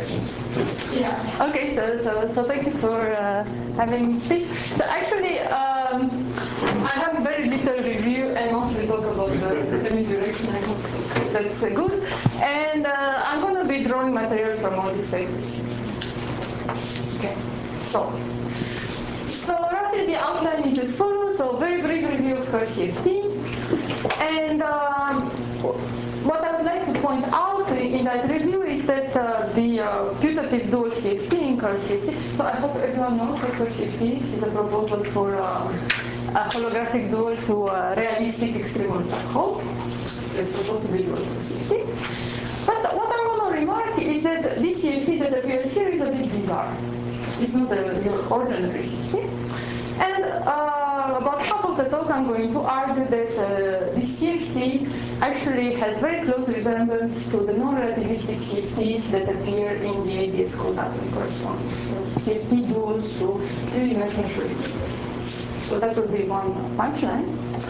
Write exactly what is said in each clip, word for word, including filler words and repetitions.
directions, please. Yeah. Okay. So so so thank you for uh, having me speak. So actually, um, I have very little review and mostly talk about the limit direction. I hope that's uh, good. And uh, I'm going to be drawing material from all these papers. Okay. So. So roughly the outline is as follows. So very brief review of Curve C F T. And um, what I would like to point out in that review is that uh, the uh, putative dual C F T in Curve C F T. So I hope everyone knows what Curve C F T is. It's a proposal for uh, a holographic dual to a realistic extremal black hole. So it's supposed to be dual for C F T. But what I want to remark is that this C F T that appears here is a bit bizarre. It's not a, your ordinary C F T. And uh, about half of the talk I'm going to argue that uh, this C F T actually has very close resemblance to the non-relativistic C F Ts that appear in the A D S code atom correspondence. So C F T duals to three-dimensional Schrödinger. So that would be one punchline.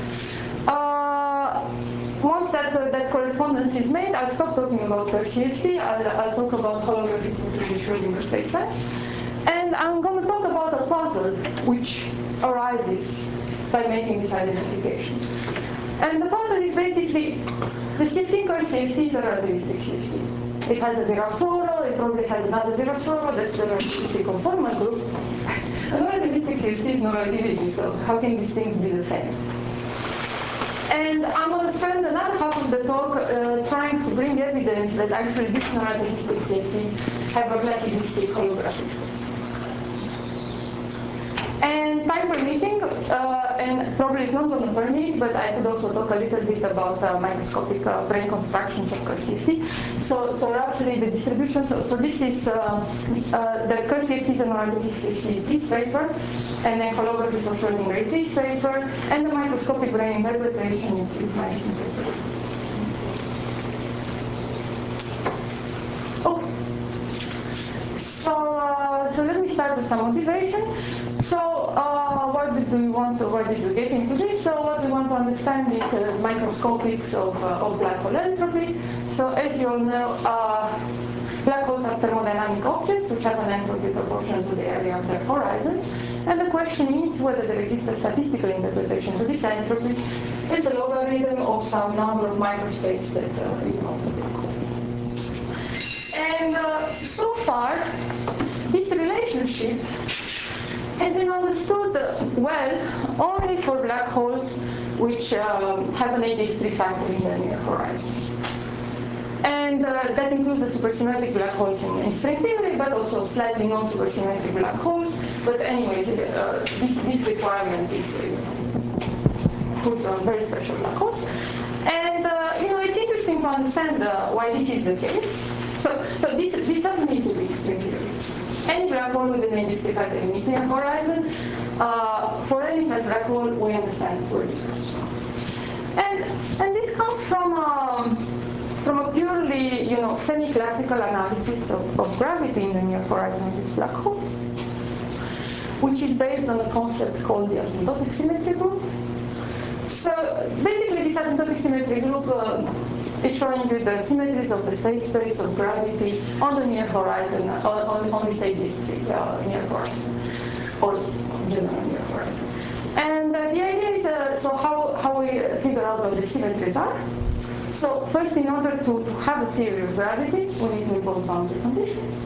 Uh, once that uh, that correspondence is made, I'll stop talking about Curve C F T. I'll, I'll talk about holographic three D Schrödinger spacetime. And I'm going to talk about a puzzle which arises by making this identification. And the puzzle is basically the C F T in Curve C F T is a relativistic C F T. It has a Virasoro, it probably has another Virasoro, that's the relativistic conformal group. A non-relativistic C F T is non-relativity, so how can these things be the same? And I'm going to spend another half of the talk uh, trying to bring evidence that actually these non-relativistic C F Ts have a relativistic holographic space. And time permitting, uh, and probably it's not going to permit, but I could also talk a little bit about uh, microscopic uh, brain constructions of Curve C F T. So, so roughly the distribution, so, so this is, uh, uh, the Curve C F Ts and non-relativistic C F T is this paper, and then holography for Schrödinger is this paper, and the microscopic brain interpretation is, is my recent paper. Okay. So, uh, so let me start with some motivation. So, uh, why did we want to, why did we get into this? So, what we want to understand is uh, microscopics of, uh, of black hole entropy. So, as you all know, uh, black holes are thermodynamic objects which have an entropy proportional to the area of their horizon. And the question is whether there exists a statistical interpretation to this entropy as the logarithm of some number of microstates that uh, you know the black hole. And uh, so far, this relationship has been understood well only for black holes which um, have an A D S three factor in the near horizon. And uh, that includes the supersymmetric black holes in, in string theory, but also slightly non-supersymmetric black holes. But anyways, uh, this, this requirement is uh, put on very special black holes. And uh, you know, it's interesting to understand uh, why this is the case. So, so this, this doesn't need to be string theory. Any black hole with an A D S three factor in its near horizon, uh, for any such black hole, we understand where this comes from. And, and this comes from, um, from a purely, you know, semi-classical analysis of, of gravity in the near horizon of this black hole, which is based on a concept called the asymptotic symmetry group. So basically, this asymptotic symmetry group uh, is showing you the symmetries of the space space of gravity on the near horizon, on, on, on this A D S three uh, near horizon, or general near horizon. And uh, the idea is, uh, so how, how we figure out what the symmetries are. So first, in order to, to have a theory of gravity, we need to impose boundary conditions.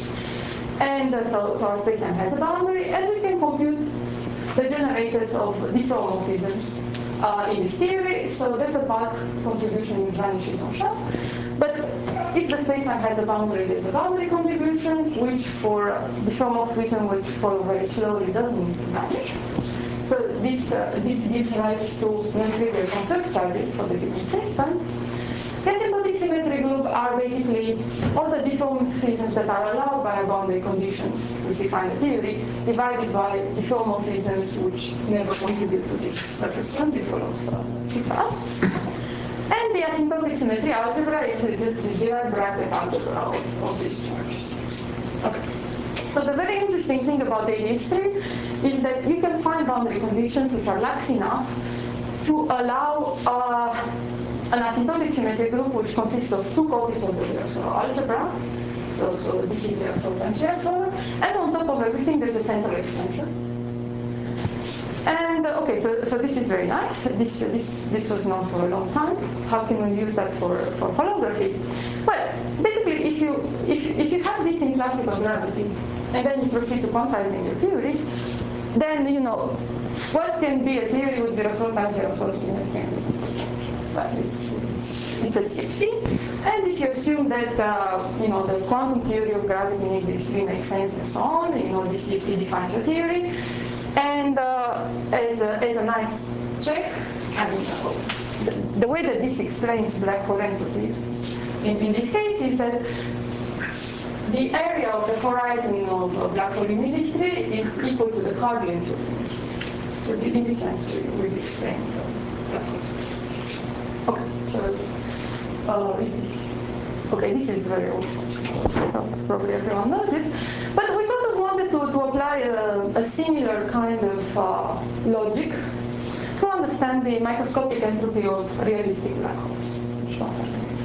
And uh, so, so our spacetime has a boundary, and we can compute the generators of diffeomorphisms uh, in this theory. So there's a bulk contribution which vanishes on shell. But if the spacetime has a boundary, there's a boundary contribution, which for diffeomorphism, which follow very slowly, doesn't need to vanish. So this, uh, this gives rise to non-trivial conserved charges for the given spacetime. The asymptotic symmetry group are basically all the diffeomorphisms that are allowed by boundary conditions which define the theory, divided by diffeomorphisms which never contribute to this surface quantifier of uh, T fast. And the asymptotic symmetry algebra is just this Dirac bracket algebra of, of these charges. Okay. So the very interesting thing about A D S three is that you can find boundary conditions which are lax enough to allow uh, an asymptotic symmetry group which consists of two copies of the Virasoro algebra. So, so this is Virasol times Virasol. And on top of everything, there's a central extension. And uh, okay, so, so this is very nice. This, this, this was known for a long time. How can we use that for, for holography? Well, basically, if you, if, if you have this in classical gravity, and then you proceed to quantizing your theory, then, you know, what can be a theory with Virasol times Virasol symmetry and the central extension? Well, it's, it's, it's a safety. And if you assume that, uh, you know, the quantum theory of gravity in A D S three makes sense and so on, you know, this C F T defines your theory. And uh, as, a, as a nice check, and uh, the, the way that this explains black hole entropy in, in this case is that the area of the horizon of a black hole in A D S three is equal to the Carnot entropy. So in this sense, we, we've explained the black hole. Okay, so uh, it is. Okay, this is very old, probably everyone knows it, but we sort of wanted to, to apply a, a similar kind of uh, logic to understand the microscopic entropy of realistic black holes, which don't have any.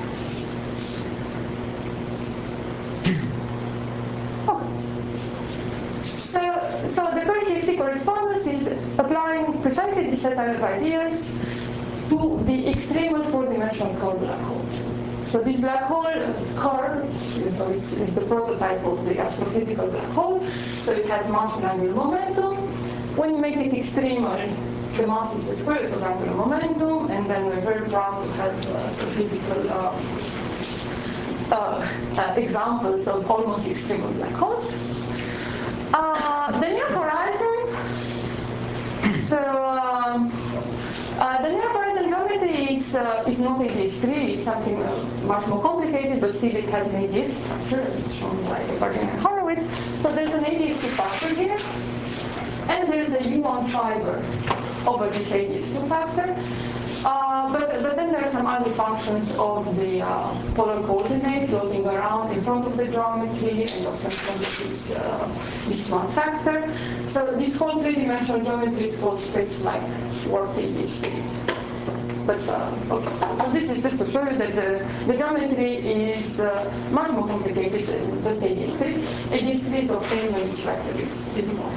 Okay. So, so the Kerr C F T correspondence is applying precisely this set of ideas to the extremal four-dimensional Kerr black hole. So this black hole, Kerr, you know, it's, it's the prototype of the astrophysical black hole. So it has mass and angular momentum. When you make it extremal, the mass is the square root of angular momentum, and then we're very proud to have uh, astrophysical uh, uh, uh, examples of almost extremal black holes. Uh, the Near Horizon. So. Um, Uh, the Near Horizon geometry is, uh, is not A D S three, it's something uh, much more complicated, but still it has an A D S structure, as shown by Bardeen and Horowitz. So there's an A D S two factor here, and there's a U-on fiber over this A D S two factor. Uh, but, but then there are some other functions of the uh, polar coordinate floating around in front of the geometry, and also in front of this, uh, this one factor. So this whole three-dimensional geometry is called space-like warped A D S three. But uh, okay, so this is just to show you that the, the geometry is uh, much more complicated than just A D S three. A D S three is obtained when this factor is, is more.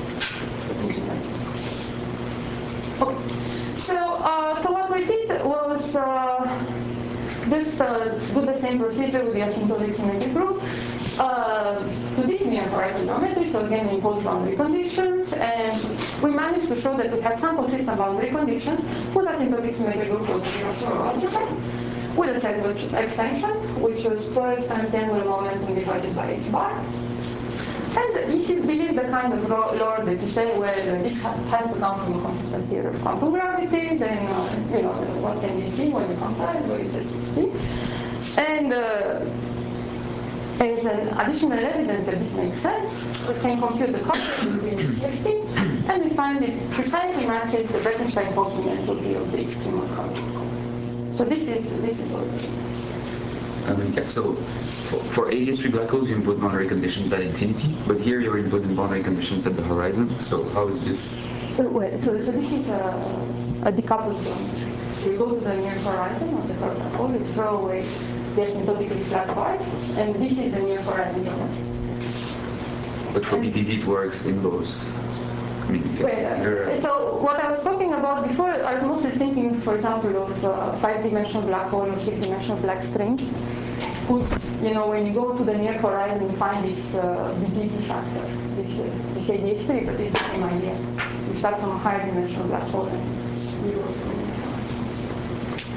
Okay. So, uh, so what we did was uh, just uh, do the same procedure with the asymptotic symmetry proof uh, to this Near Horizon geometry. So again, we impose boundary conditions, and we managed to show that we have some consistent boundary conditions whose asymptotic symmetry group was algebra with a set extension, which was twelve times the angular momentum divided by h bar. And if you believe the kind of lore that you say, well, this has to come from a consistent theory of quantum gravity, then, uh, you know, what can this be when you compare it? Well, it's a C F T. And uh, as an additional evidence that this makes sense, we can compute the constant between the C F T, and we find it precisely matches the Bekenstein-Hawking entropy of the extremal Kerr. So this is, this is all it is. Um, so for, for A D S three black holes, you input boundary conditions at infinity, but here you're inputting boundary conditions at the horizon. So how is this? So, well, so, so this is a, a decoupled geometry. So you go to the near horizon of the Kerr black hole, you throw away the asymptotically flat part, and this is the near horizon geometry. But for B T Z, it works in both. I mean, well, uh, so what I was talking about before, I was mostly thinking, for example, of uh, five-dimensional black hole or six-dimensional black strings, whose, you know, when you go to the near horizon, you find this uh, B T Z factor, this, uh, this A D S three, but it's the same idea. You start from a higher dimensional black hole and you go to the near horizon.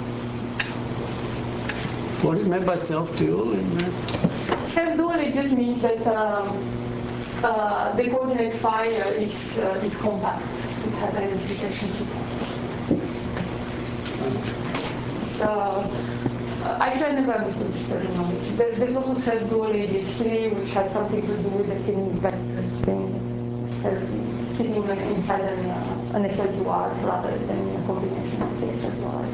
What is meant by self-dual in that? Self-dual, it just means that um, uh, the coordinate phi is, uh, is compact. It has identification. So, uh, actually, I never understood this terminology. There, there's also self-dual A D S three, which has something to do with the hidden vectors being self, sitting inside an, uh, an S L two R rather than a combination of the S L two Rs.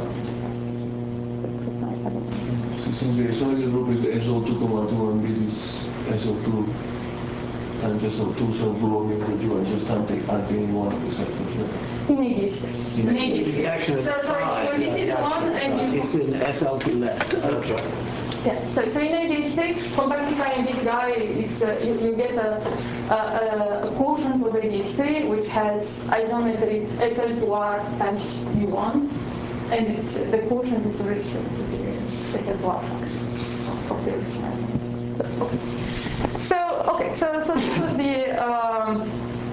Since the solid group is S O two, two, and this is S O two times S O two, so means that you are just adding one of the sectors. In A D S three. In A D S three. The action is So, so when this is one and you... It's in S L two left. Okay. Yeah, so, so in A D S three, compactifying this guy, it's, uh, you, you get a, a, a quotient of A D S three which has isometry S L two R times U one, and it's, the quotient is restricted to the S L two R factor of the original. Okay. So, okay, so, so this was the um,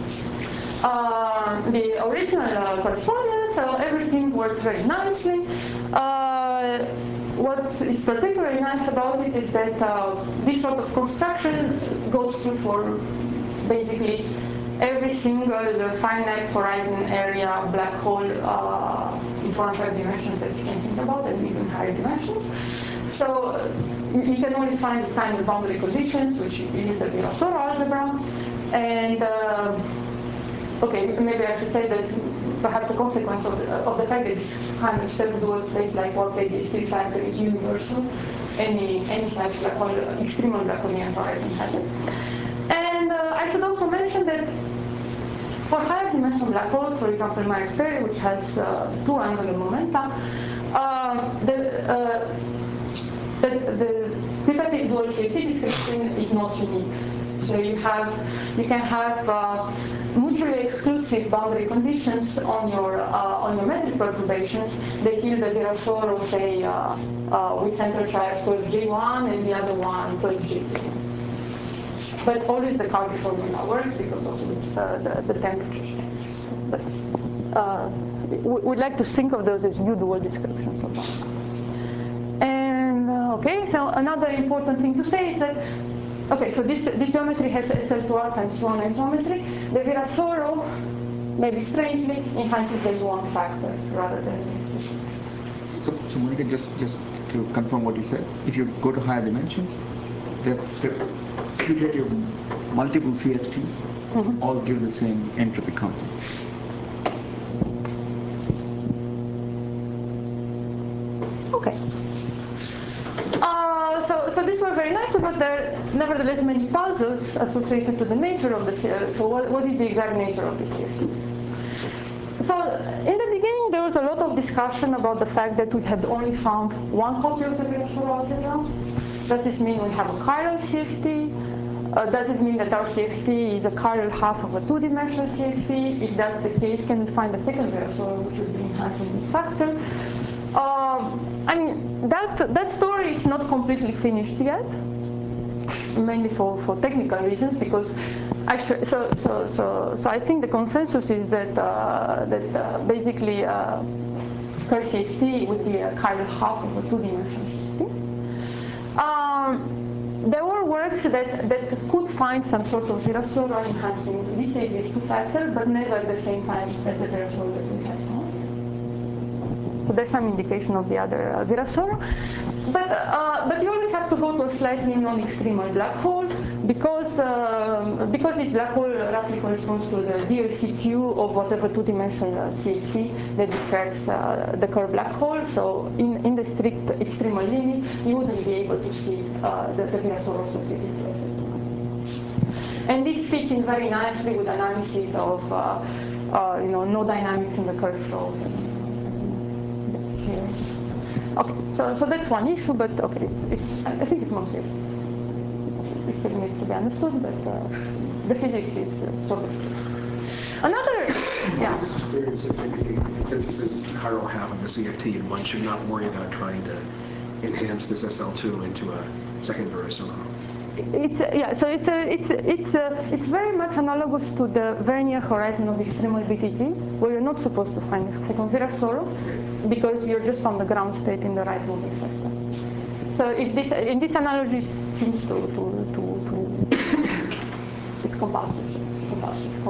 uh, the original uh, correspondence, so everything works very nicely. Uh, what is particularly nice about it is that uh, this sort of construction goes through for basically every single finite horizon area black hole uh, in four and five dimensions that you can think about, and even higher dimensions. So uh, you can always find this kind of boundary conditions, which use the Virasoro algebra, and uh, okay, maybe I should say that perhaps a consequence of the, of the fact that this kind of self-dual space like what A D S three factor is universal. Any any such black hole, extremal Braconian horizon has it. And uh, I should also mention that for higher dimensional black holes, for example, Myers Perry, which has uh, two angular momenta, uh, the, uh, the the putative dual C F T description is not unique. So you have, you can have uh, mutually exclusive boundary conditions on your uh, on your metric perturbations that yield the Virasoro, say, uh, uh, with central charge twelve J one and the other one twelve J two. But always the Calvi formula works because also uh, the, the temperature changes. But uh, we'd like to think of those as U-dual descriptions of boundaries. And uh, okay, so another important thing to say is that okay, so this, this geometry has S L two R times one isometry. The Virasoro, maybe strangely, enhances the U one factor rather than the excision. So, so Monica, just, just to confirm what you said, if you go to higher dimensions, they're, they're, you get your multiple C F Ts, mm-hmm. all give the same entropy content. Okay. Uh, so, so these were very nice, but there are nevertheless many puzzles associated to the nature of the C F T. So what, what is the exact nature of the C F T? So in the beginning, there was a lot of discussion about the fact that we had only found one copy of the Virasoro algebra. Does this mean we have a chiral C F T? Uh, does it mean that our C F T is a chiral half of a two-dimensional C F T? If that's the case, can we find a second Virasoro which would be enhancing this factor? Um, I mean, that, that story is not completely finished yet, mainly for, for technical reasons, because actually, so, so, so, so I think the consensus is that, uh, that uh, basically uh, Kerr C F T would be a chiral half of a two-dimensional C F T. Um, there were works that, that could find some sort of Virasoro enhancing this A D S two factor, but never at the same time as the Virasoro that we had found. So there's some indication of the other uh, Virasoro. But, uh, but you always have to go to a slightly non-extremal black hole because, um, because this black hole roughly corresponds to the D L C Q of whatever two-dimensional C F T that describes uh, the Kerr black hole. So in, in the strict extremal limit, you wouldn't be able to see uh, the, the Virasoro associated to it. And this fits in very nicely with analysis of uh, uh, you know, no dynamics in the Kerr throat. Okay, so, so that's one issue, but okay, it's, it's, I think it's mostly, it still needs to be understood, but uh, the physics is uh, sort of clear. Another, yeah. Since he says it's the chiral half of the C F T, and one should not worry about trying to enhance this S L two into a second Virasoro. It's uh, yeah, so it's uh, it's it's uh, it's very much analogous to the very near horizon of extremal B T Z, where you're not supposed to find a second Virasoro, because you're just on the ground state in the right moving sector. So if this in this analogy seems to to to, to it's compulsive, compulsive.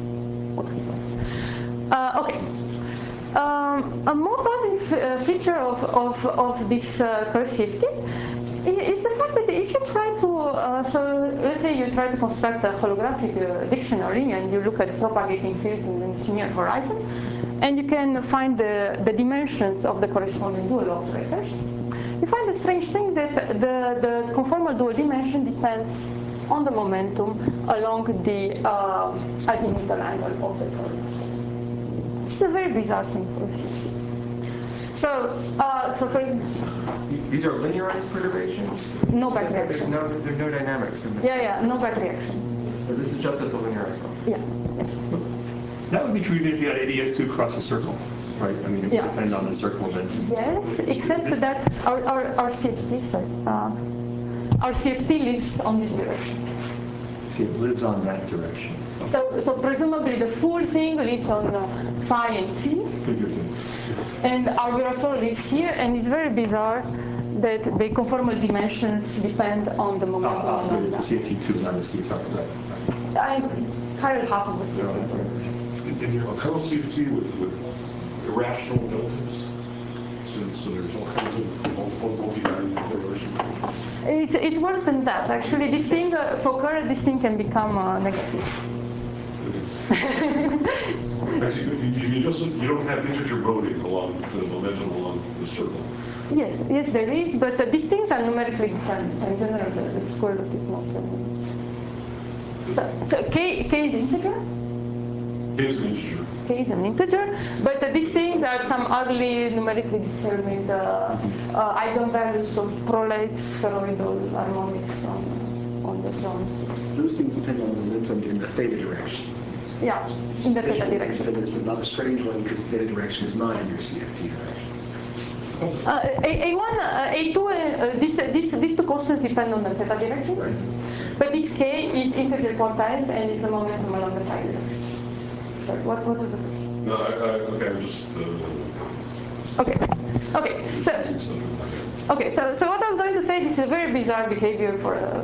Uh, okay. Um, a more positive uh, feature of of of this uh, Kerr C F T is the fact that if you try to, uh, so let's say you try to construct a holographic uh, dictionary and you look at propagating fields in the near horizon, and you can find the, the dimensions of the corresponding dual operators, you find the strange thing that the, the conformal dual dimension depends on the momentum along the uh, azimuthal angle of the curve. It's a very bizarre thing for a C F T. So, uh, so for These are linearized perturbations? no back There's reaction. no, there are no dynamics in the, Yeah, yeah, no back reaction. so this is just at the linearized level. Yeah. That would be true even if you had A D S two across a circle, right? I mean, it would Yeah. depend on the circle then. Yes, except that our, our, our C F T, sorry, uh, our C F T lives on this direction. See, it lives on that direction. So, so presumably the full thing lives on uh, phi and t, Good, good, good. and our Virasoro lives here, and it's very bizarre that the conformal dimensions depend on the Ah, momentum. ah, good, it's a along C F T two, not a C S R, right? that. I carry half of the C F T. And you have a kernel C F T with, with irrational deltas, so, so there's all kinds of multiple multi-value correlation. It's, it's worse than that, actually. This thing, uh, for current, this thing can become uh, negative. Actually, you, you just you don't have integer loading along the momentum along the circle. Yes, yes, there is, but uh, these things are numerically determined. So in general, the, the square root is not. Uh, so, so k, k is integer. K is an integer. K is an integer, but uh, these things are some oddly numerically determined uh, uh, eigenvalues of prolate spheroidal harmonics on, on the zone. Those things depend on the momentum in the theta direction. Yeah, in the theta Additional direction. dependence, but not a strange one because the theta direction is not in your C F T directions. Uh, A, A1, uh, A two, uh, this, uh, this, these two constants depend on the theta direction. Right. But this k is integer quantize and is the momentum along the phi direction. Sorry, what, what was the question? No, I, I, okay, I'm just. Uh, Okay, okay, so, okay, so, so what I was going to say, this is a very bizarre behavior for a...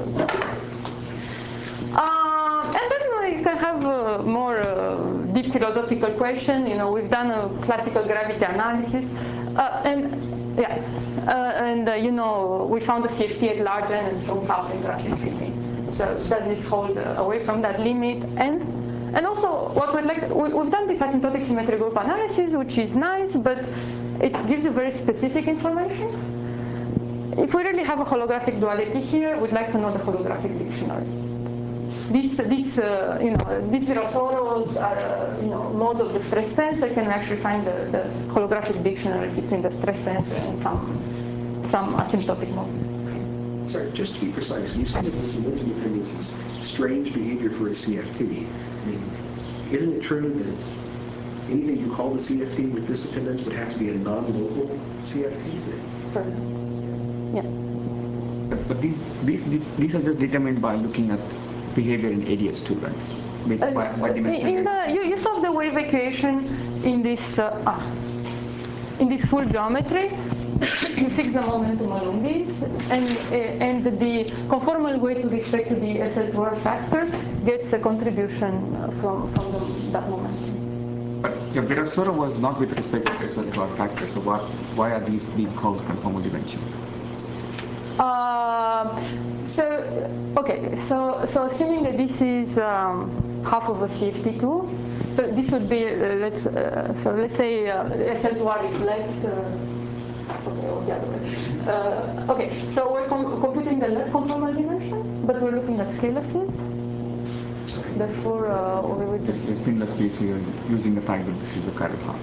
Um, and then uh, you can have a more uh, deep philosophical question. You know, we've done a classical gravity analysis, uh, and yeah, uh, and uh, you know, we found the C F T at large n and strong coupling, roughly speaking. So does this hold uh, away from that limit? And and also, what we'd like, we, we've done this asymptotic symmetry group analysis, which is nice, but it gives you very specific information. If we really have a holographic duality here, we'd like to know the holographic dictionary. This, this, uh, you know, these Virasoros are, uh, you know, modes of the stress tensor. Can we actually find the, the holographic dictionary between the stress tensor and some, some asymptotic mode? Sorry, just to be precise, when you say that this momentum dependence is strange behavior for a C F T, I mean, isn't it true that anything you call the C F T with this dependence would have to be a non-local C F T? Sure. Yeah. But, but these, these these are just determined by looking at behavior in A D S two, right? With, Uh, by, by in dimensional the, you, you solve the wave equation in this uh, ah, in this full geometry. You fix the momentum along this, and uh, and the conformal way to respect to the S L two R factor gets a contribution from from the, that momentum. But your Virasoro was not with respect to S L two R factor, so what, why are these being called conformal dimensions? Uh, so okay, so so assuming that this is um, half of a C F T two, so this would be uh, let's uh, so let's say uh, S L two R is left. Uh, okay, or the other way. Uh, okay, so we're com computing the left conformal dimension, but we're looking at scalar field. Therefore, uh, we would just There's been less space here using the fact that this is a chiral half.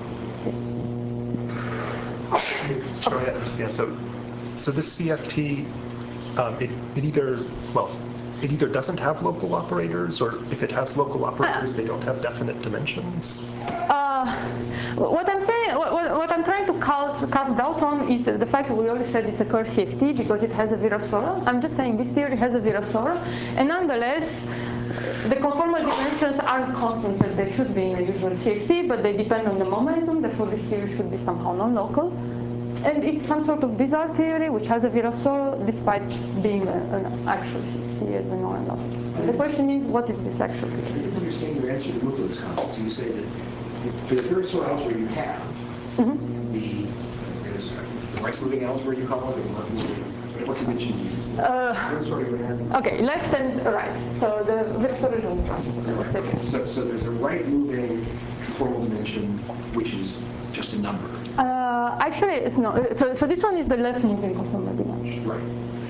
Try to understand. So, so this C F T, um, it, it either, well, it either doesn't have local operators, or if it has local operators, they don't have definite dimensions. Uh, what I'm saying, what, what I'm trying to cast, cast doubt on is the fact that we always said it's a curved C F T because it has a Virasoro. I'm just saying this theory has a Virasoro, and nonetheless, the conformal dimensions aren't constant as they should be in a usual C F T, but they depend on the momentum. Therefore, this theory should be somehow non-local. And it's some sort of bizarre theory which has a Virasoro despite being a, an actual C F T as we know and love. And the question is, what is this actual theory? I didn't understand your answer to both those comments. So you say that for the Virasoro algebra you have, mm-hmm. the, is, is the right moving algebra you call it, or left moving, what convention do you use? Uh, Virasoro you have. okay, left and right. So the Virasoro is on front. Okay. So, so there's a right moving conformal dimension, which is just a number. Uh, actually, it's no. So, so this one is the left moving conformal dimension. Right.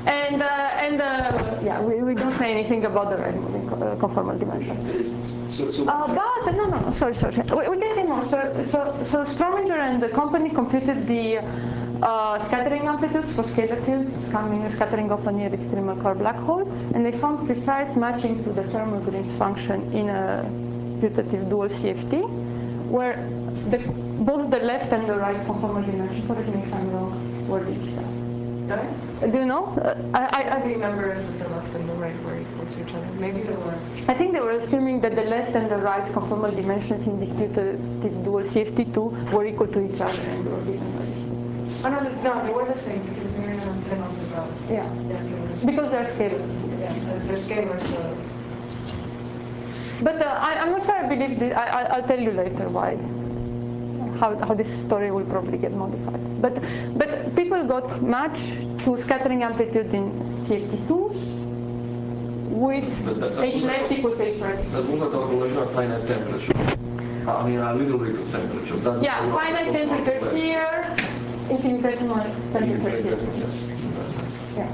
And, uh, and uh, yeah, we, we don't say anything about the right moving uh, conformal dimension. So, so Uh, but, no, no, no, sorry, sorry. We, we can say more. So, so, so Strominger and the company computed the uh, scattering amplitudes for scalar fields coming scattering off a near extremal Kerr black hole, and they found precise matching to the Thermal-Green's function in a putative dual C F T, where the, both the left and the right conformal dimension, correct me if I'm wrong, were these. Sorry? Do you know? Uh, I, I, I remember if the left and the right were equal to each other. Maybe they were. I think they were assuming that the left and the right conformal dimensions in this putative dual C F T two were equal to each other and were given by this. Oh, no, no, they were the same because Miriam and Finn also got it. Yeah. Yeah, they were the same. Because they're scalar. Yeah, they're scalars, so. But uh, I, I'm not sure I believe this. I, I, I'll tell you later why. How, how this story will probably get modified. But, but people got match to scattering amplitude in C F T twos with H left equals H right. That można to zależy od finite temperature. I mean, a little bit of temperature. That Yeah, finite temperature here, infinitesimal temperature here. Yeah.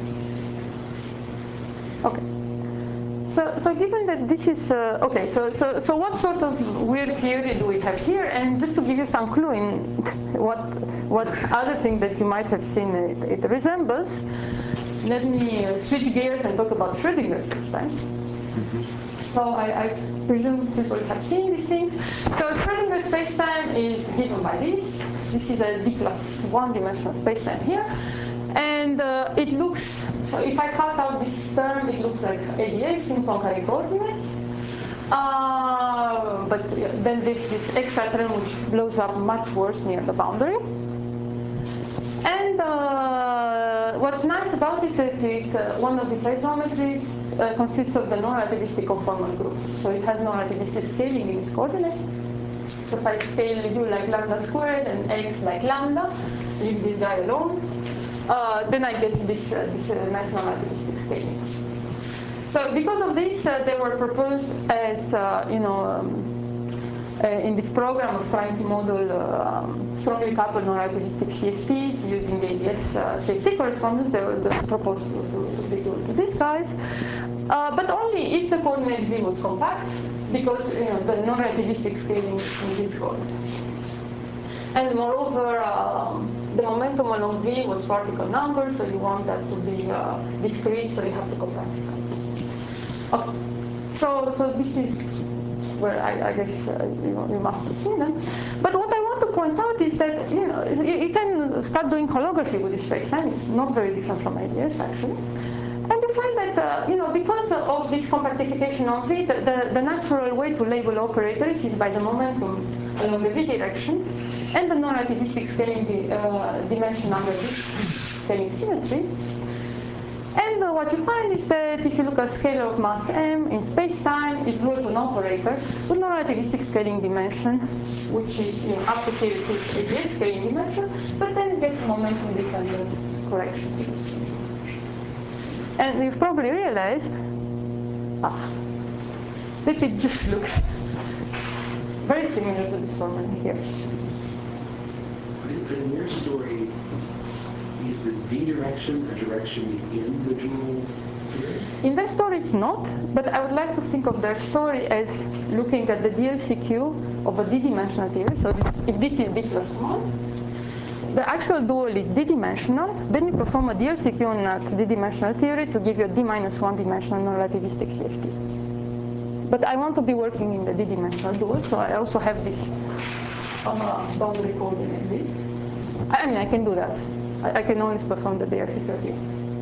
Okay. So, so given that this is, uh, okay, so, so, so what sort of weird theory do we have here? And just to give you some clue in what, what other things that you might have seen it, it resembles, let me uh, switch gears and talk about Schrödinger spacetimes. So I, I presume people have seen these things. So Schrödinger spacetime is given by this. This is a d plus one dimensional spacetime here. And uh, it looks, so if I cut out this term, it looks like A D S in Poincare coordinates. Uh, but yeah, then there's this extra term which blows up much worse near the boundary. And uh, what's nice about it is that it, uh, one of its isometries uh, consists of the non-relativistic conformal group. So it has non-relativistic scaling in its coordinates. So if I scale u like lambda squared and x like lambda, leave this guy alone, uh, then I get this, uh, this uh, nice non-relativistic scalings. So because of this, uh, they were proposed as, uh, you know, um, Uh, in this program of trying to model uh, strongly coupled non-relativistic C F Ts using A D S uh, safety correspondence, they were proposed to, to, to be to, to these guys, uh, but only if the coordinate V was compact, because you know, the non-relativistic scaling is in this coordinate. And moreover, um, the momentum along V was particle number, so you want that to be uh, discrete, so you have to compact it. Okay. So, so this is where I, I guess uh, you, you must have seen them. But what I want to point out is that you know you, you can start doing holography with this spacetime. It's not very different from A D S actually, and you find that uh, you know because of this compactification of V, the, the, the natural way to label operators is by the momentum along the V direction and the non-relativistic scaling the, uh, dimension under this scaling symmetry. And uh, what you find is that if you look at scalar of mass m in space-time, it's ruled to an operator with non-relativistic scaling dimension, which is you know, up to here it's A D S scaling dimension, but then it gets momentum-dependent correction. And you've probably realized ah, that it just looks very similar to this formula here. But in your story, is the V direction a direction in the dual theory? In their story, it's not, but I would like to think of their story as looking at the D L C Q of a d-dimensional theory. So if this is d plus one, the actual dual is d-dimensional, then you perform a D L C Q on a d-dimensional theory to give you a d minus one dimensional non-relativistic C F T. But I want to be working in the d-dimensional dual, so I also have this uh, boundary coordinate V. I mean, I can do that. I can always perform the D L C Q here.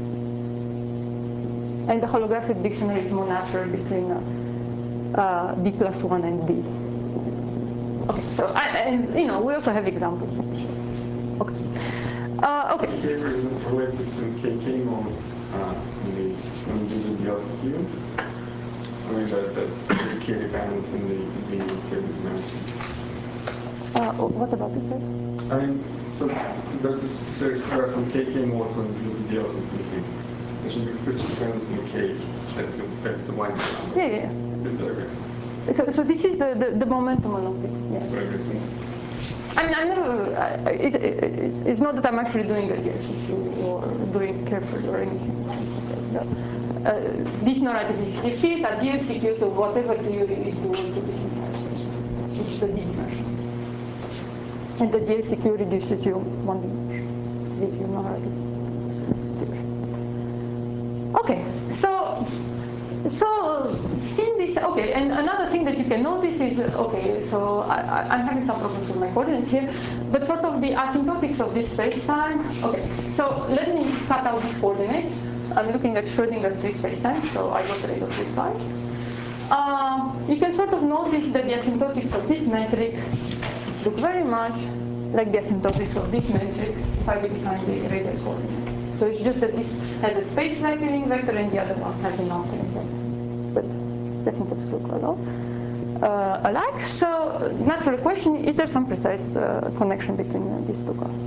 And the holographic dictionary is more natural between uh, uh, D plus one and D. Okay, so, I, and you know, we also have examples. Okay. Uh, okay. The behavior is related to K K modes uh, in the, when you do the D L C Q. I mean, that, that the K dependence in the V is scaling dimension. Uh, what about this? Sir? I mean, so, so that there's, there are some K K modes when you do the D L C Q. There should be explicit dependence in the K as the, as the one number. Yeah, yeah. Is that okay? So, so this is the, the, the momentum along it. Yeah. I mean, I'm never, I, it, it, it's, it's not that I'm actually doing a D S C Q or doing carefully or anything. No. Uh, these non-identity C F Ts are D S C Qs of whatever theory is dual to this entire space, which is the D dimension. And the D S C Q reduces you one dimension, gives you non-identity theory. Okay, so So, seeing this, okay, and another thing that you can notice is, okay, so I, I, I'm having some problems with my coordinates here, but sort of the asymptotics of this space-time, okay, so let me cut out these coordinates. I'm looking at Schrödinger three space-time, so I got rid of this guy. Uh, you can sort of notice that the asymptotics of this metric look very much like the asymptotics of this metric if I redefine the radial coordinate. So it's just that this has a space vacuuming vector and the other one has a non-vacuuming vector. But the asymptotics look a lot uh, alike. So natural question, is there some precise uh, connection between uh, these two curves?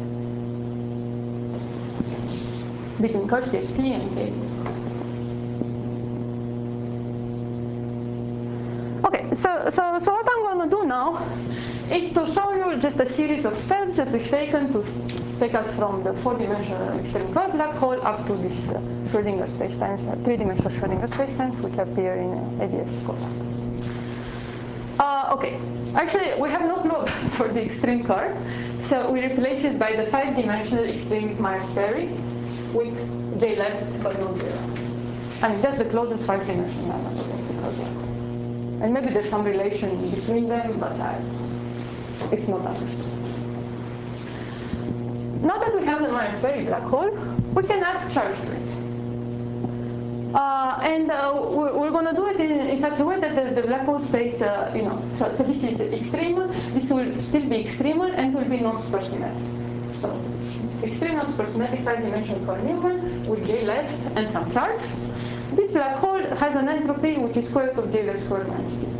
Between curve C F T and K. Okay, so, so, so what I'm going to do now is to show you just a series of steps that we've taken to take us from the four-dimensional extreme curve black hole up to this uh, Schrödinger spacetimes, uh, three-dimensional Schrödinger spacetimes, which appear in uh, A D S cosine. Uh, okay, actually, we have no clue for the extreme curve, so we replace it by the five-dimensional extreme Myers-Berry with J left, but no zero. I mean, that's the closest five-dimensional I'm going to curve black hole. And maybe there's some relation between them, but I, it's not understood. Now that we have the Myers-Berry black hole, we can add charge to it. Uh, and uh, we're, we're going to do it in, in such a way that the, the black hole space, uh, you know, so, so this is extremal, this will still be extremal and will be non-supersymmetric. So extreme non-supersymmetric five-dimensional curve Newman with J left and some charge. This black hole has an entropy which is square root of J left squared minus P.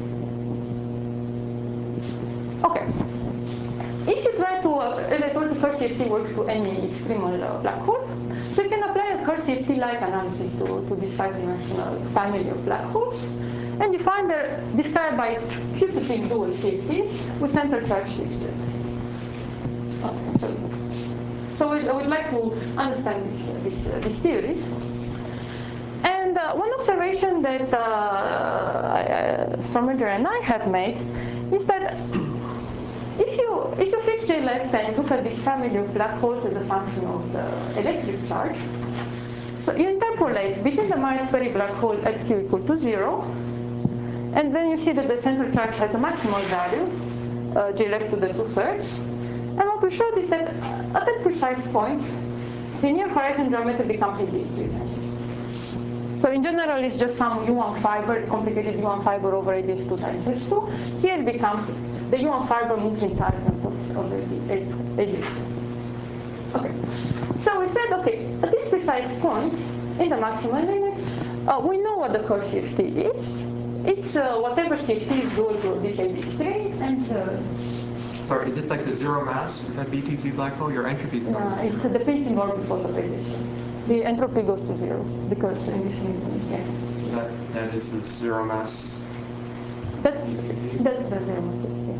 Okay. If you try to, uh, as I told you, curve C F T works to any extremal uh, black hole, so you can apply a curve C F T-like analysis to, to this five-dimensional family of black holes, and you find they're described by beautifully dual C F Ts with center charge six. Okay, so, so I would like to understand this, this, uh, these theories. And uh, one observation that uh, uh, Strominger and I have made is that if you if you fix J left and look at this family of black holes as a function of the electric charge, so you interpolate between the Myers-Berry black hole at Q equal to zero, and then you see that the central charge has a maximal value, uh, J left to the two-thirds. And what we showed is that at that precise point, the near horizon geometry becomes a D S three transistor. So in general, it's just some U one fiber, complicated U one fiber over A D S two times S two. Here it becomes, the U one fiber moves in tangent of, of the A D S two. Okay. So we said, okay, at this precise point, in the maximal limit, uh, we know what the curve C F T is. It's uh, whatever C F T is dual to this A D S three, and uh, sorry, is it like the zero mass at B T Z black hole? Your entropy is going no, to zero. it's uh, the pinching orbifold of A D S. The entropy goes to zero because in this yeah. That that is the zero mass. That that's the zero mass. Yeah.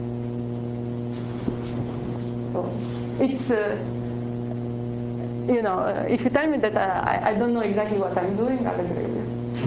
So it's uh, you know uh, if you tell me that uh, I I don't know exactly what I'm doing, I'll agree with you.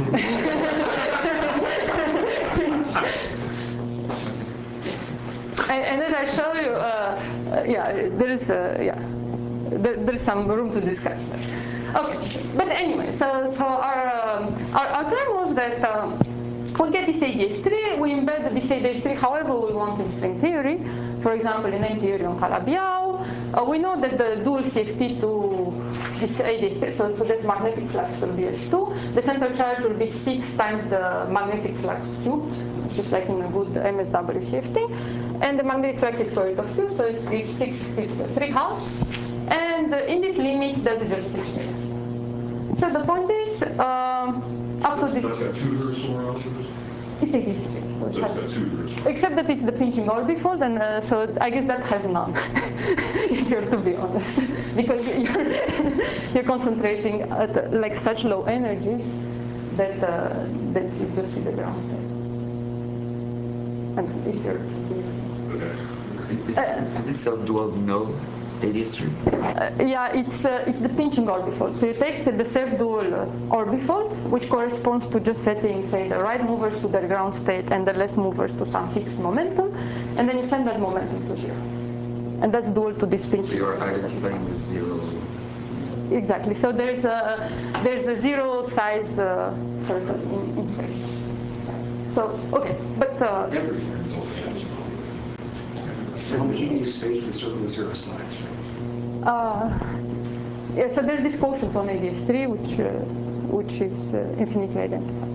And, and as I show you, uh, uh, yeah, there is, uh, yeah, there, there's some room to discuss there. Okay, but anyway, so so our um, our, our claim was that um, we get this A D S three, we embed this A D S three however we want in string theory. For example, in M theory on Calabi-Yau, uh, we know that the dual C F T to this A D S three, so, so that's magnetic flux will be S two. The central charge will be six times the magnetic flux cubed, just like in a good M S W C F T. And the magnetic flux is square root of Q, so it gives six, three halves. And uh, in this limit, that's just six meters. So the point is, um, up to this. That's got two hertz somewhere else in this? It's A D S three. So That's got two hertz. Except that it's the pinching orbifold, and uh, so I guess that has none, if you're to be honest, because you're, you're concentrating at uh, like such low energies that uh, that you just see the ground state. And if you're Okay. Is, is, Uh, is this self-dual null A D S tree? Uh, yeah, it's uh, it's the pinching orbifold. So you take the self-dual uh, orbifold, which corresponds to just setting, say, the right movers to their ground state and the left movers to some fixed momentum, and then you send that momentum to zero. And that's dual to this pinching. So you're identifying the zero. Exactly. So there's a there's a zero size uh, circle in, in space. So okay, but uh, So homogeneous space with a circle of zero sides. uh, yeah. So there's this quotient on A D S three, which uh, which is uh, infinitely identical.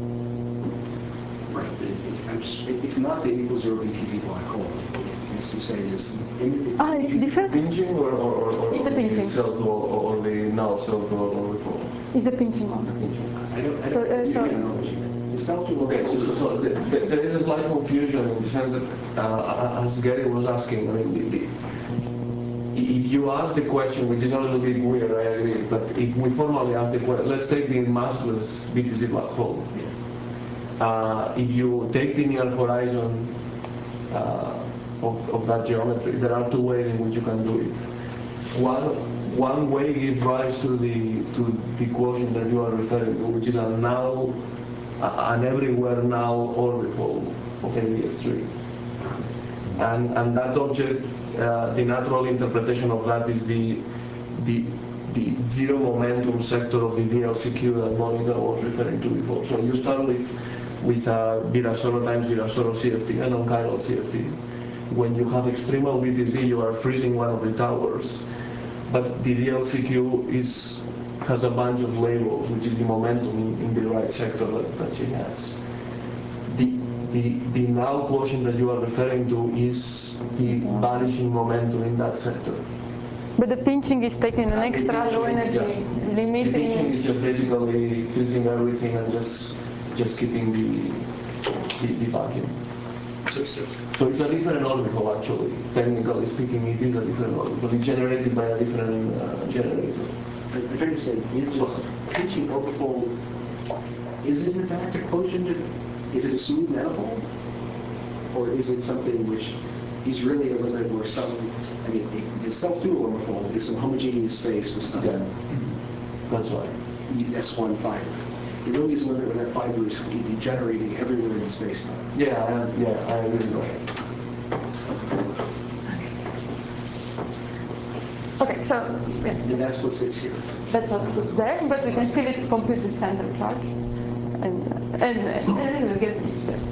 Right, but it's, it's, I'm just, it- it's not the n equals zero B T Z black hole. It's, as you say, it's, it's Ah, it's different. Pinching or, or, or, or It's the pinching. self-dual or, or the null self-dual orbifold? Is a pinching one. I don't, I So, don't, uh, you so- don't know what you the self-dual Okay, so, so, so th- th- there is a slight confusion in the sense that, uh, as Gary was asking, I mean, the, the, if you ask the question, which is a little bit weird, I agree, but if we formally ask the question, let's take the massless B T Z black hole. Uh, if you take the near horizon uh, of, of that geometry, there are two ways in which you can do it. One, one way gives rise to the to the quotient that you are referring to, which is a null, uh, an everywhere null orbifold of A D S three. And, and that object, uh, the natural interpretation of that is the, the, the zero momentum sector of the D L C Q that Monica was referring to before. So you start with, with uh, Virasoro times Virasoro C F T, a non-chiral C F T. When you have extremal B T Z, you are freezing one of the towers. But the D L C Q is, has a bunch of labels, which is the momentum in, in the right sector that, that she has. The, the, the null quotient that you are referring to is the vanishing momentum in that sector. But the pinching is taking an And the extra low pinching, energy, yeah. limiting. The pinching is just basically freezing everything and just just keeping the, the, the vacuum. So, so, So it's a different orbital actually. Technically speaking, it is a different orbital. It's generated by a different uh, generator. I- I'm trying to understand, is this pinching orbifold, is it in fact a quotient? of- Is it a smooth manifold? Or is it something which is really a limit where some, I mean, the- the self-dual orbifold is some homogeneous space with some Yeah, that's right. S one fiber. It really is a limit where that fiber is degenerating everywhere in the space time. Yeah, I, yeah, I agree with that. Okay, so yes, And that's what sits here. that's what sits there, but we can still compute the center charge, and and, and we'll get six there.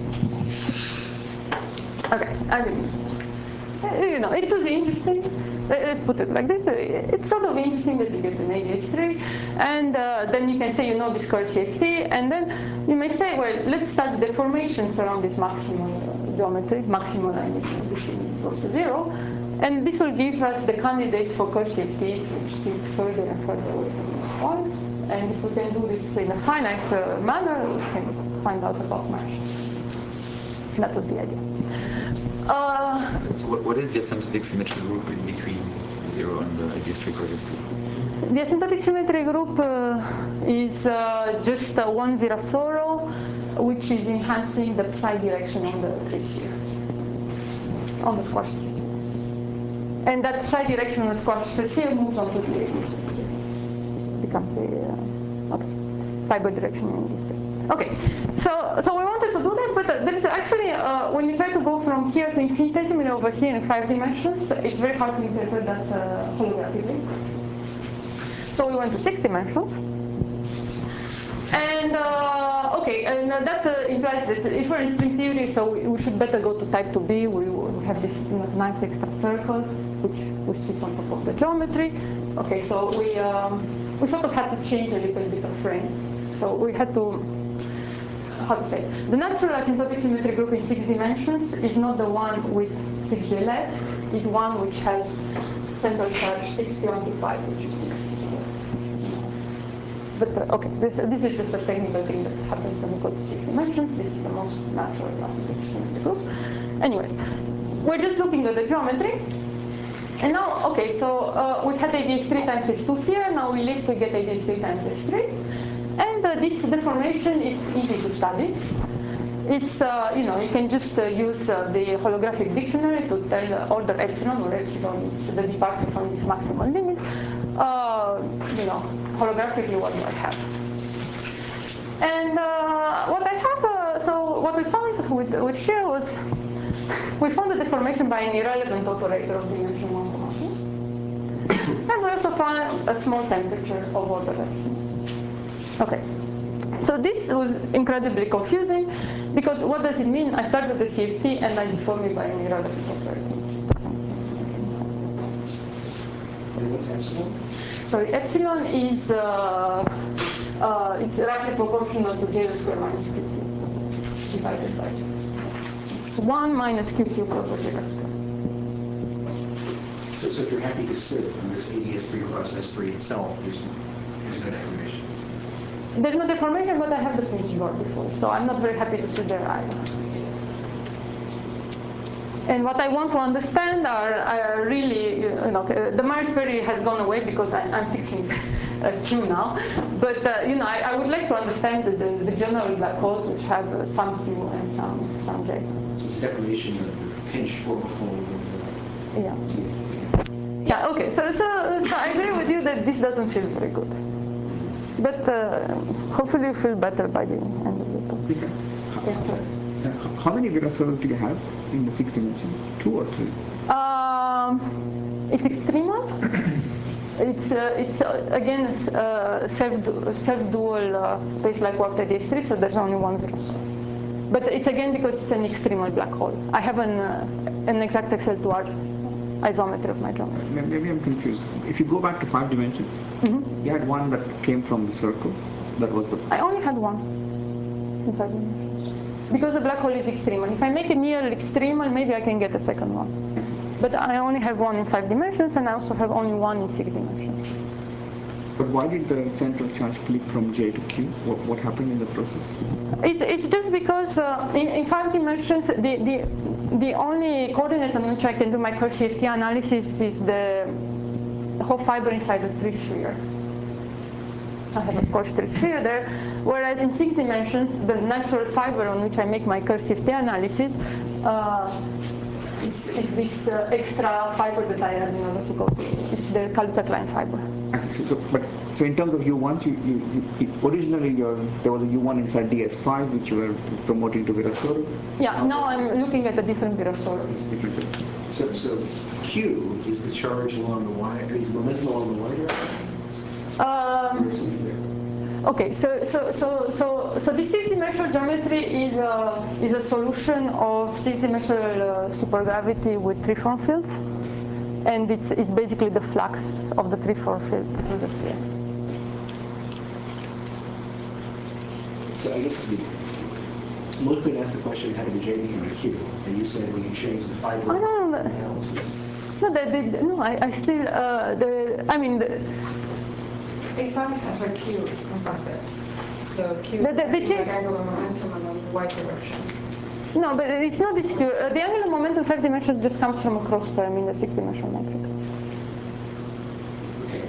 Okay, I mean, uh, you know, it was interesting. Let- Let's put it like this. uh, It's sort of interesting that you get an A D S three, and uh, then you can say you know this curve C F T, and then you may say, well, let's start the deformations around this maximal uh, geometry, maximal I mean, this goes to zero, and this will give us the candidates for curve C F Ts, which sit further and further away from this point. And if we can do this in a finite uh, manner, we can find out about matches. That was the idea. Uh, So, so what, what is the asymptotic symmetry group in between zero and the A D S three curve S two? The asymptotic symmetry group uh, is uh, just uh, one Virasoro, which is enhancing the psi direction on the tree sphere, on the squash tree sphere. And that psi direction on the squash tree sphere moves on to the A D S three. Becomes the uh, okay, fiber direction in A D S three. Okay, so so we wanted to do that, but uh, there is actually uh, when you try to go from here to infinitesimal over here in five dimensions, it's very hard to interpret that uh, holographically. So we went to six dimensions. And uh, okay, and uh, that uh, implies that if we're in string theory, so we, we should better go to type two B. We, we have this nice extra circle, which which sits on top of the geometry. Okay, so we um, we sort of had to change a little bit of frame. So we had to, how to say, the natural asymptotic symmetry group in six dimensions is not the one with six J left. It's one which has central charge six Q onto five, which is six Q. But uh, okay, this, this is just a technical thing that happens when you go to six dimensions. This is the most natural asymptotic symmetry group. Anyways, we're just looking at the geometry. And now, okay, so uh, we had A D S three times S two here. Now we lift, we get A D S three times S three. And uh, this deformation is easy to study. it's, uh, you know, you can just uh, use uh, the holographic dictionary to tell uh, order epsilon, or epsilon is the departure from this maximal limit, uh, you know, holographically what do I have. And uh, what I have, uh, so what we found with, with Shear was, we found the deformation by an irrelevant operator of dimension one comma two. And we also found a small temperature of order epsilon. Okay. So this was incredibly confusing, because what does it mean? I started the C F T and I deform it by an irrelevant operator. And what's epsilon? So epsilon is uh, uh, it's roughly proportional to J squared minus Q cubed divided by J squared. one minus Q cubed over J squared. So, so if you're happy to sit on this A D S three cross S three itself, there's, there's no deformation. There's no deformation, but I have the pinch board before, so I'm not very happy to sit there either. And what I want to understand are, are really, you know, the Myers-Berry has gone away because I, I'm fixing a Q now. But uh, you know, I, I would like to understand the, the, the general black holes which have uh, some Q and some some J. So it's deformation of the pinch orbifold. Yeah. Yeah. Okay. So so so I agree with you that this doesn't feel very good. But uh, hopefully you feel better by the end of the talk. Okay. Yeah, sorry. Uh, how many Virasors do you have in the six dimensions? Two or three? Um, it's extremal. It's uh, it's uh, again it's uh, self self dual uh, space like warped A D S three, so there's only one Virasor. But it's again because it's an extremal black hole. I have an uh, an exact X L two R isometry of my geometry. Maybe I'm confused. If you go back to five dimensions, mm-hmm. you had one that came from the circle. That was the. I only had one in five dimensions because the black hole is extremal. If I make a near extremal, maybe I can get a second one. But I only have one in five dimensions, and I also have only one in six dimensions. But why did the central charge flip from J to Q? What, what happened in the process? It's, it's just because uh, in, in five dimensions, the, the, the only coordinate on which I can do my curve C F T analysis is the whole fiber inside the three sphere. I have, of course, three sphere there. Whereas in six dimensions, the natural fiber on which I make my curve C F T analysis, uh, it's, it's this uh, extra fiber that I add in order to go to. It's the Kaluza-Klein fiber. So, but, so in terms of U ones, you, you, you, originally your, there was a U one inside D S five which you were promoting to Virasoro? Yeah, now I'm looking at a different Virasoro. So, so Q is the charge along the y, is the momentum along the y direction? Um, okay, so so so so so this six-dimensional geometry is a is a solution of six-dimensional uh, supergravity with three-form fields. And it's, it's basically the flux of the three-form field through the sphere. So I guess the Moltmann asked the question, how did the J become a Q? And you said when you changed the fiber oh, no, no, analysis. No, the, the, no I, I still, uh, the, I mean, the, A five has a Q in front of it. So Q the, is the, the the angular momentum in the y direction. No, but it's not this Q. Uh, the angular momentum in five dimensions just comes from a cross term in the six-dimensional metric. Okay.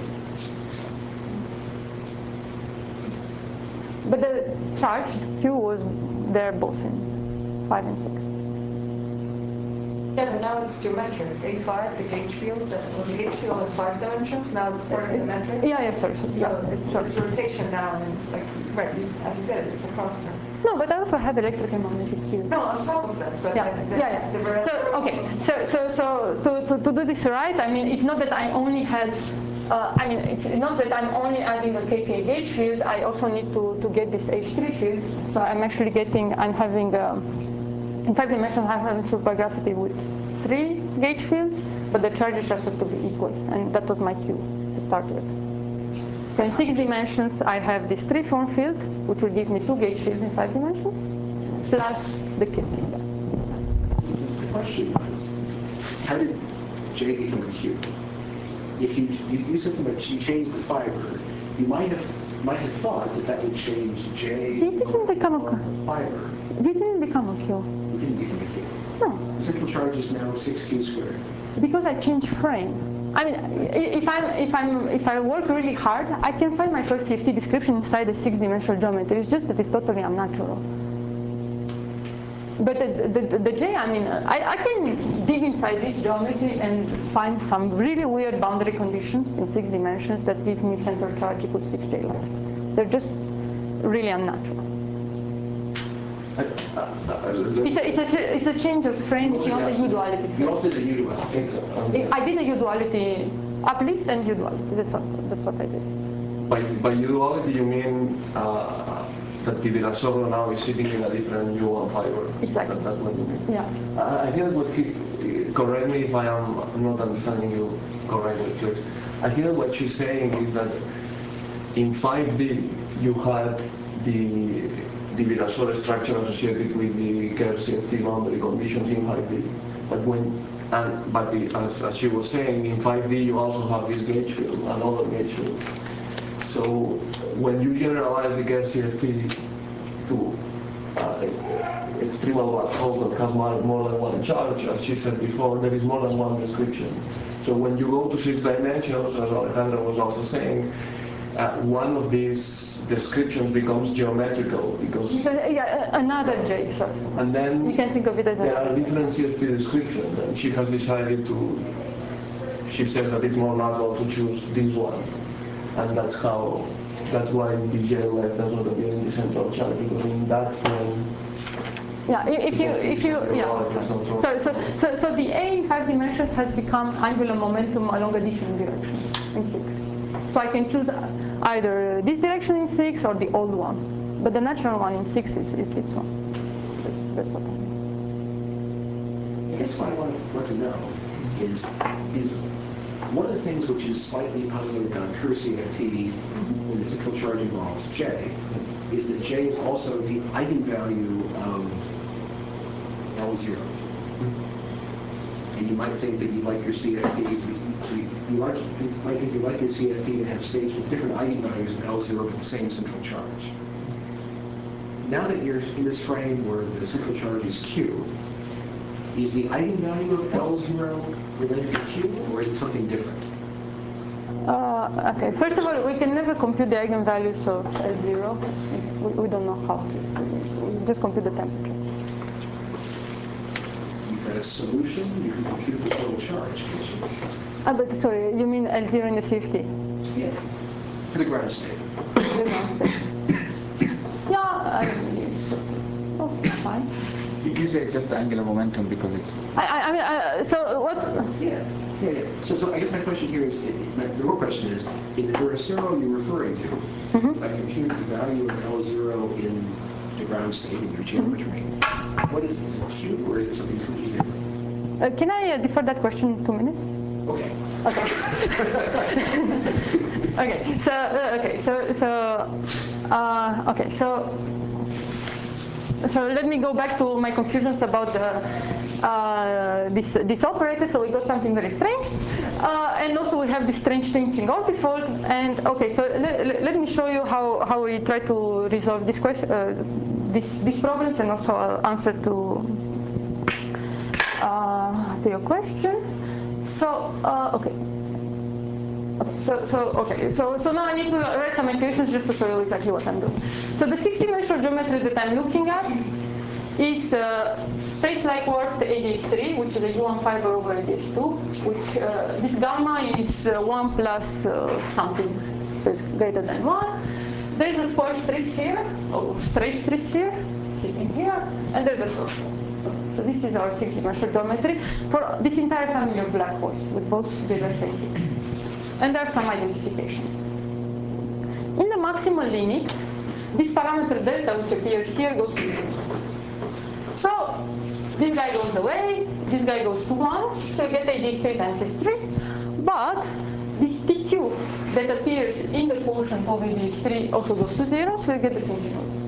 But the charge Q was there both in five and six. Yeah, but now it's geometric. A five, the gauge field, that was the gauge field in five dimensions. Now it's part of the metric. Yeah, yeah, sorry. sorry so yeah, it's, sorry. it's rotation now, and like right, as you said, it's a cross term. No, but I also have electric and magnetic field. No, on top of that. But yeah, the, the, yeah, yeah. The rest so okay, so so so to, to to do this right, I mean, it's not that I only had. Uh, I mean, it's not that I'm only adding a K K gauge field. I also need to to get this H three field. So I'm actually getting. I'm having. Um, in five dimensions, I'm having supergravity with three gauge fields, but the charges just have to be equal, and that was my Q to start with. So in six dimensions, I have this three-form field, which will give me two gauge fields in five dimensions, plus the Q. The question is, how did J become a Q? If you you, you said something, you changed the fiber, you might have might have thought that that would change J. It didn't become a fiber. It didn't become a Q. It didn't become a Q. No. The central charge is now six Q squared. Because I changed frame. I mean, if I'm if I'm if I work really hard, I can find my first C F T description inside the six-dimensional geometry. It's just that it's totally unnatural. but the, the, the J, I mean, I, I can dig inside this geometry and find some really weird boundary conditions in six dimensions that give me center charge equals six J light. They're just really unnatural. Uh, uh, uh, It's a, it's, a, it's a change of frame, it's not a U-duality. You also did a U-duality. I did a U-duality uplift and U-duality, that's what, that's what I did. By, by U-duality you mean uh, that the Virasoro now is sitting in a different U one fiber? Exactly. That, that's what you mean? Yeah. Uh, I think that what he, correct me if I am not understanding you correctly, please. I think that what she's saying is that in five D you had the the Virasoro structure associated with the Kerr C F T boundary conditions in five D. But when and but the, as, as she was saying, in five D you also have this gauge field and other gauge fields. So when you generalize the Kerr C F T to uh, extremal black holes that have more, more than one charge, as she said before, there is more than one description. So when you go to six dimensions, as Alejandra was also saying, uh, one of these descriptions becomes geometrical because So, yeah, another J, sorry. And then you can think of it as there a are different C F T descriptions, and she has decided to. She says that it's more natural to choose this one, and that's how. That's why the J left does not appear in the central chart, because in that frame. Yeah, if you, if you, yeah. So, so, so, so the A in five dimensions has become angular momentum along a different direction in six. So I can choose either this direction in six or the old one, but the natural one in six is, is this one. That's, that's what I mean. I guess what I want to, want to know is, is one of the things which is slightly puzzling about Kerr C F T when the cyclical charge involves J is that J is also the eigenvalue of L zero. And you might think that you like your C F T, you, you, like, you might think you like your C F T to have states with different eigenvalues of L zero but the same central charge. Now that you're in this frame where the central charge is Q, is the eigenvalue of L zero related to Q, or is it something different? Uh, okay, first of all, we can never compute the eigenvalues of L zero. We, we don't know how to. We just compute the temperature. You've got a solution, you can compute the total charge, can't you? Ah, but sorry, you mean L zero in the C F T? Yeah, to the ground state. The ground state. Yeah, I, okay, fine. You say it's just angular momentum because it's... I, I, I mean, uh, so what... Yeah, yeah, yeah. So, so I guess my question here is, my, the real question is, in the Virasoro you're referring to, mm-hmm. I compute the value of L zero in the ground state in your geometry. Mm-hmm. What is it? Is it Q, or is it something completely different? Uh, can I uh, defer that question two minutes? Okay. Okay. Okay. So uh, okay. So so uh, okay. So so let me go back to my confusions about the uh, this this operator. So we got something very strange, uh, and also we have this strange thing in orbifold. And okay. So let, let me show you how how we try to resolve this question, uh, this these problems, and also I'll answer to uh, to your question. So, uh, okay. okay. So, so, okay. So, so now I need to write some equations just to show you exactly what I'm doing. So the six-dimensional geometry that I'm looking at is uh, space-like work, the A D S three, which is a U one fiber over A D S two, which uh, this gamma is uh, one plus uh, something, so it's greater than one. There's a square straight sphere, or straight straight sphere, sitting here, and there's a cross. So this is our six-dimensional geometry for this entire family of black holes with both J-line things. And there are some identifications. In the maximal limit, this parameter delta, which appears here, goes to zero. So this guy goes away, this guy goes to one, so you get A D S three times S three. But this T Q that appears in the quotient of A D S three also goes to zero, so you get the function.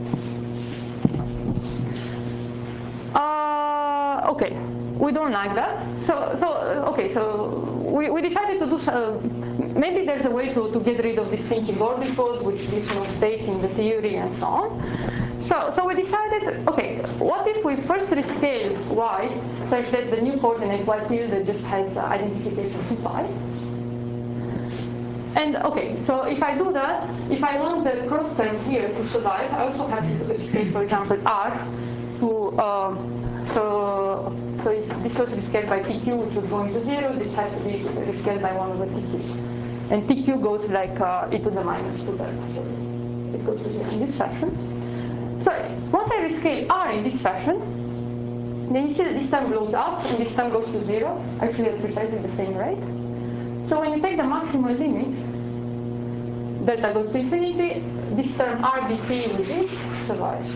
Uh, okay, we don't like that. So, so okay, so we, we decided to do some, maybe there's a way to, to get rid of this pinching orbifold, which gives no states in the theory and so on. So, so we decided, okay, what if we first rescale y such that the new coordinate y tilde just has uh, identification two pi? And okay, so if I do that, if I want the cross term here to survive, I also have to rescale, for example, r to, um, so, so if this was rescaled by T Q, which was going to zero, this has to be rescaled by one over T Q. And T Q goes like uh, e to the minus two delta, so it goes to zero in this fashion. So once I rescale R in this fashion, then you see that this term blows up and this term goes to zero, actually at precisely the same rate. So when you take the maximal limit, delta goes to infinity, this term R dt with this survives.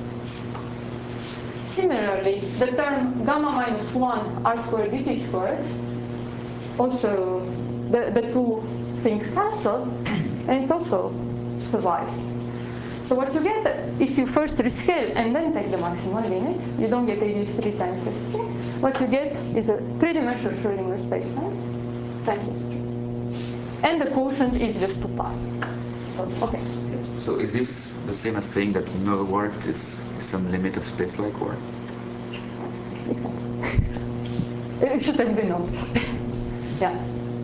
Similarly, the term gamma minus one R squared dt squared, also the, the two things cancel, and it also survives. So what you get, if you first rescale and then take the maximal limit, you don't get A D S three times S three. What you get is a three-dimensional Schrodinger spacetime times S three. And the quotient is just two pi. So, okay. So is this the same as saying that null work is some limit of space-like work? Exactly. It should have been obvious. Yeah.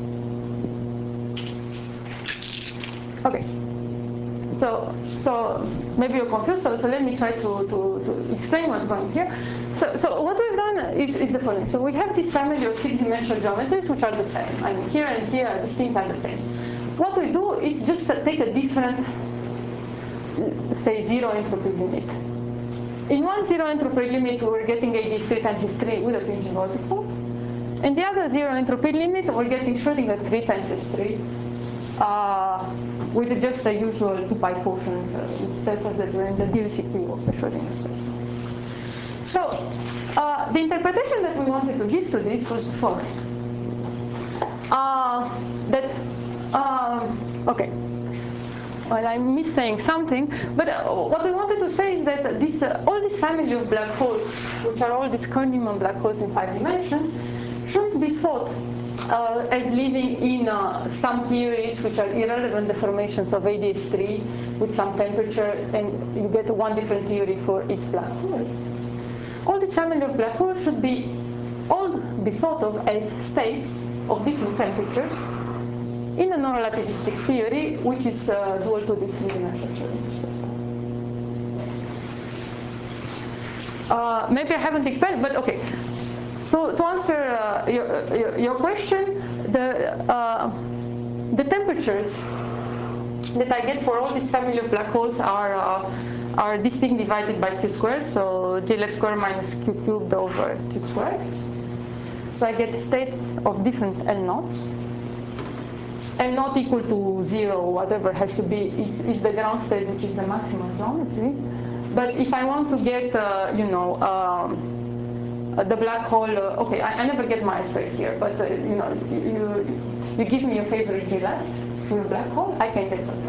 Okay. So, so maybe you're confused, so, so let me try to, to, to explain what's going here. So, so what we've done is, is the following. So we have this family of six-dimensional geometries which are the same. I mean, here and here, these things are the same. What we do is just take a different, say, zero entropy limit. In one zero entropy limit, we're getting A D S three times S three with a pinch multiple. In the other zero entropy limit, we're getting Schrodinger three times S three. Uh, with just the usual two pi quotient, uh, it tells us that we're in the D L C Q of the Schrodinger space. So uh, the interpretation that we wanted to give to this was the following. Uh, that, um, okay, well, I'm missaying something, but uh, what we wanted to say is that this, uh, all this family of black holes, which are all these Kern-Newman black holes in five dimensions, shouldn't be thought Uh, as living in uh, some theories which are irrelevant deformations of A D S three with some temperature, and you get one different theory for each black hole. All this family of black holes should be all be thought of as states of different temperatures in a non-relativistic theory, which is uh, dual to this three-dimensional Schrodinger space. Uh, maybe I haven't explained, but okay. So to answer uh, your, your, your question, the, uh, the temperatures that I get for all this family of black holes are, uh, are this thing divided by q squared, so G L F squared minus q cubed over q squared. So I get states of different L naughts. L naught equal to zero, whatever has to be, is, is the ground state, which is the maximum geometry. But if I want to get, uh, you know, um, Uh, the black hole, uh, okay, I, I never get my square here, but uh, you know, you, you give me your favorite G left for a black hole, I can get that.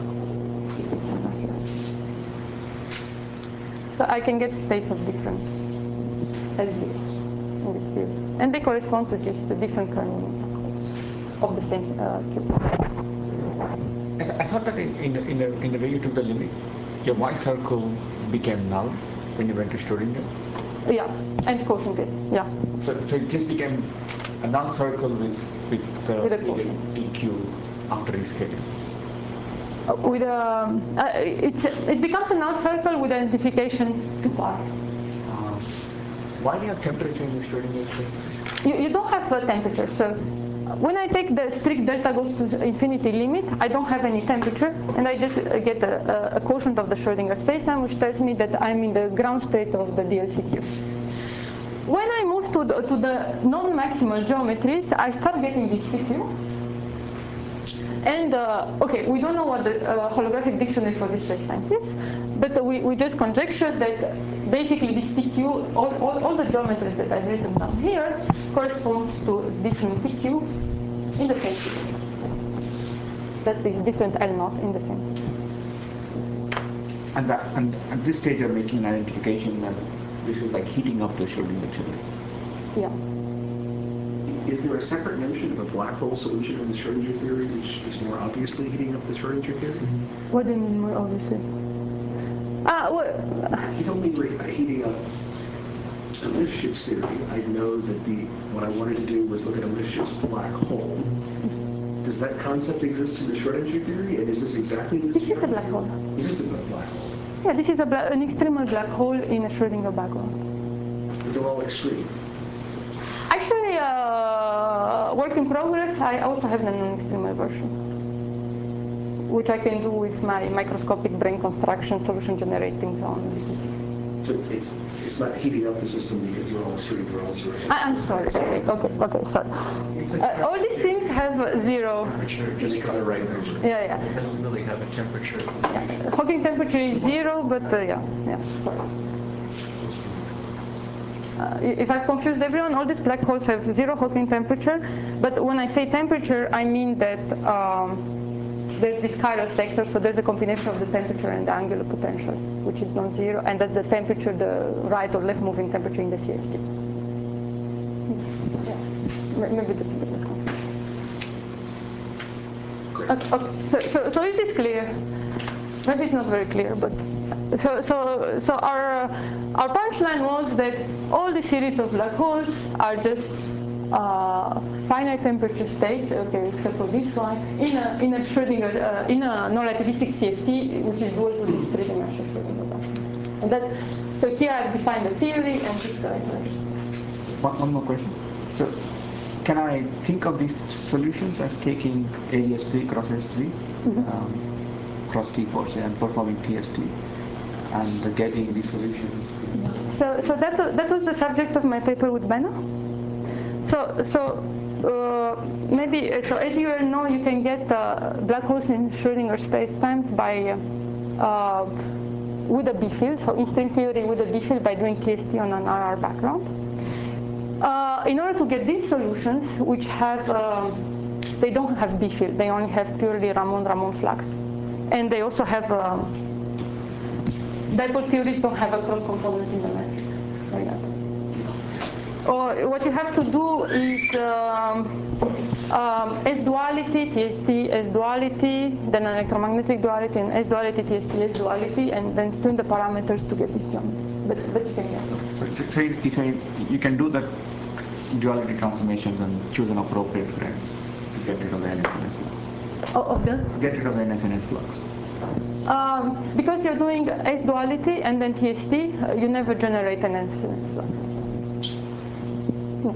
So I can get states of different L zeros in this theory. And they correspond to just the different Kern-Newman black holes of the same uh, cube. I, I thought that in, in, the, in, the, in the way you took the limit, your Y circle became null when you went to Schrodinger. Yeah, and quotient it, yeah. So, so it just became a null circle with with, uh, with a with T Q after rescaling. Uh, with a, uh, it's it becomes a null circle with identification two pi. Um, why do you have temperature in the Schrodinger space? You you don't have a temperature, so. When I take the strict delta goes to the infinity limit, I don't have any temperature, and I just get a, a quotient of the Schrodinger spacetime, which tells me that I'm in the ground state of the D L C Q. When I move to the, to the non-maximal geometries, I start getting this T Q. And, uh, okay, we don't know what the uh, holographic dictionary for this spacetime is, but we, we just conjecture that basically this T Q, all, all, all the geometries that I've written down here, corresponds to different T Q in the same T Q. That is different L naught in the same T Q. And, that, and at this stage you're making an identification that this is like heating up the Schrodinger children. Yeah. Is there a separate notion of a black hole solution in the Schrodinger theory, which is more obviously heating up the Schrodinger theory? What do you mean more obviously? Ah, well, you told me you were heating up a Lifshitz theory. I know that the what I wanted to do was look at a Lifshitz black hole. Does that concept exist in the Schrodinger theory? And is this exactly this? This is a black hole. Is this a black hole? Yeah, this is a bla an extremal black hole in a Schrödinger background. They're all extreme. Actually, uh, work in progress, I also have the non-extremal version, which I can do with my microscopic brane construction solution generating zone. So it's, it's not heating up the system because they're all extreme, they're all zero. I, I'm sorry, okay, okay, okay, sorry. Uh, all these things have zero. Temperature, just got it right over. Yeah, yeah. It doesn't really have a temperature. Yeah. Hawking temperature is zero, but uh, yeah, yeah, sorry. Uh, if I've confused everyone, all these black holes have zero Hawking temperature, but when I say temperature, I mean that um, there's this chiral sector, so there's a combination of the temperature and the angular potential, which is non-zero, and that's the temperature, the right or left moving temperature in the C F T. Yeah. Maybe that's a bit less confusing. Okay, okay. So, so, so is this clear? Maybe it's not very clear, but so so so our uh, our punchline was that all the series of black holes are just uh, finite temperature states, okay, except for this one, in a in a Schrödinger uh, in a non-relativistic C F T, which is dual to this three-dimensional Schrödinger background. And that so here I've defined the theory, and this guy is one, one more question. So, can I think of these solutions as taking areas three cross S three? Mm-hmm. um, cross T four, say, and performing T S T, and getting the solution. So, so that that was the subject of my paper with Benno. So, so uh, maybe so as you all know, you can get uh, black holes in Schrödinger spacetimes by uh, with a B field, so in string theory with a B field by doing T S T on an R R background. Uh, in order to get these solutions, which have uh, they don't have B field, they only have purely Ramon-Ramon flux. And they also have, um, dipole theories don't have a cross component in the metric, like that. Or what you have to do is um, um, S duality, T S T, S duality, then an electromagnetic duality, and S duality, T S T, S duality, and then tune the parameters to get this geometry. But, but you can get it. So, so he's saying you can do that duality transformations and choose an appropriate frame to get rid of the N S N S flux. Oh, of the? Get rid of the N S N S flux. Um, because you're doing S duality and then T S T, uh, you never generate an N S N S flux. No.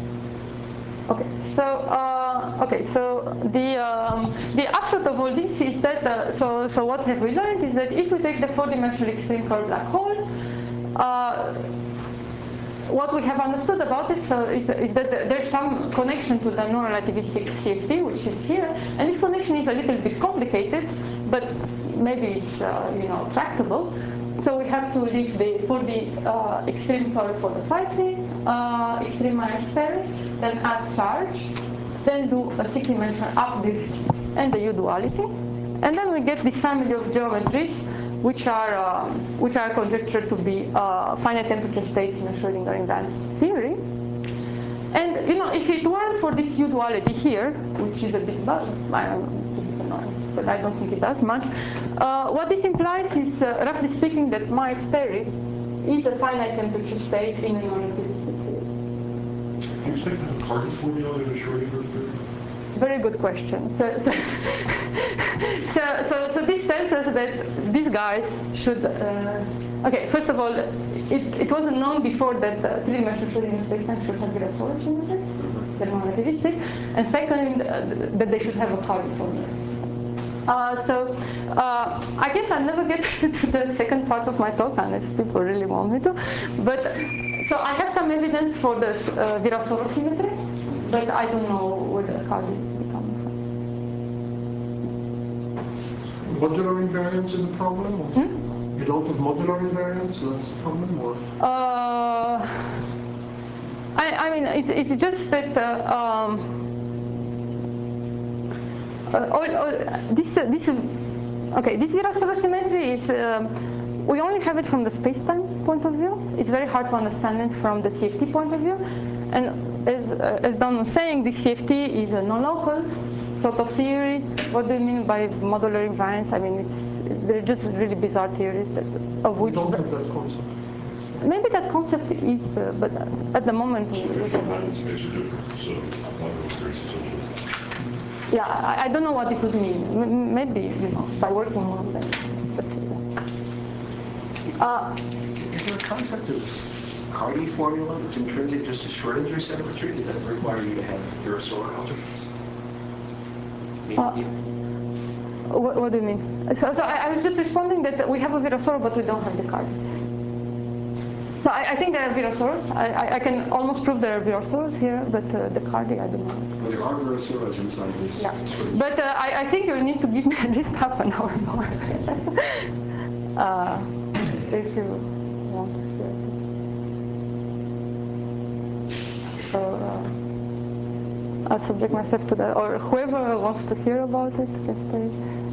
Okay, so uh, okay, so the um, the upshot of all this is that uh, so so what have we learned is that if we take the four-dimensional extreme curved black hole, uh, what we have understood about it so is, is that there's some connection to the non-relativistic C F T, which is here, and this connection is a little bit complicated, but maybe it's uh, you know tractable. So we have to leave the for the uh, extreme curve for the Phi uh, extreme minus pair, then add charge, then do a six-dimensional uplift and the U duality, and then we get this family of geometries which are um, which are conjectured to be uh, finite temperature states in a Schrödinger invariant theory. And you know, if it weren't for this U duality here, which is a bit bug, I don't know, it's a bit annoying, but I don't think it does much. Uh, what this implies is, uh, roughly speaking, that Myers-Perry is a finite temperature state in a non-relativistic theory. Do you expect to have a carbon formula in a Schrödinger theory? Very good question. So, so, so, so, so this tells us that these guys should. Uh, okay, first of all, it, it wasn't known before that uh, three-dimensional Schrödinger spacetime should have Virasoro symmetry, they're non-relativistic, and second, uh, that they should have a carbon formula. Uh, so uh, I guess I'll never get to the second part of my talk unless people really want me to. But so I have some evidence for the uh, Virasoro symmetry, but I don't know where the carbon is coming from. Modular invariance is a problem? Hmm? You don't have modular invariance, that's a problem? Or? Uh, I, I mean, it's, it's just that. Uh, um, Uh, all, all, this, uh, this, okay, this Virasoro symmetry is, um, we only have it from the space-time point of view. It's very hard to understand it from the C F T point of view. And as, uh, as Don was saying, this C F T is a non-local sort of theory. What do you mean by modular invariance? I mean, it's, they're just really bizarre theories that, of which. We don't have that concept. Maybe that concept is, uh, but at the moment. Superficial invariance makes a difference, so modular invariance is a little. Yeah, I, I don't know what it would mean. M maybe, you know, by working on them. But, yeah. Uh, Is there a concept of Carney formula that's intrinsic just to Schrödinger symmetry that doesn't require you to have Virasoro algebras? uh, what, what do you mean? So, so I, I was just responding that we have a Virasoro, but we don't have the card. So I, I think there are Virasoros. I, I, I can almost prove there are Virasoros here, but uh, the card I don't know. Well, there are Virasoros inside this. Yeah, but uh, I, I think you need to give me at least half an hour more. uh, if you want to hear it. So uh, I'll subject myself to that, or whoever wants to hear about it can stay.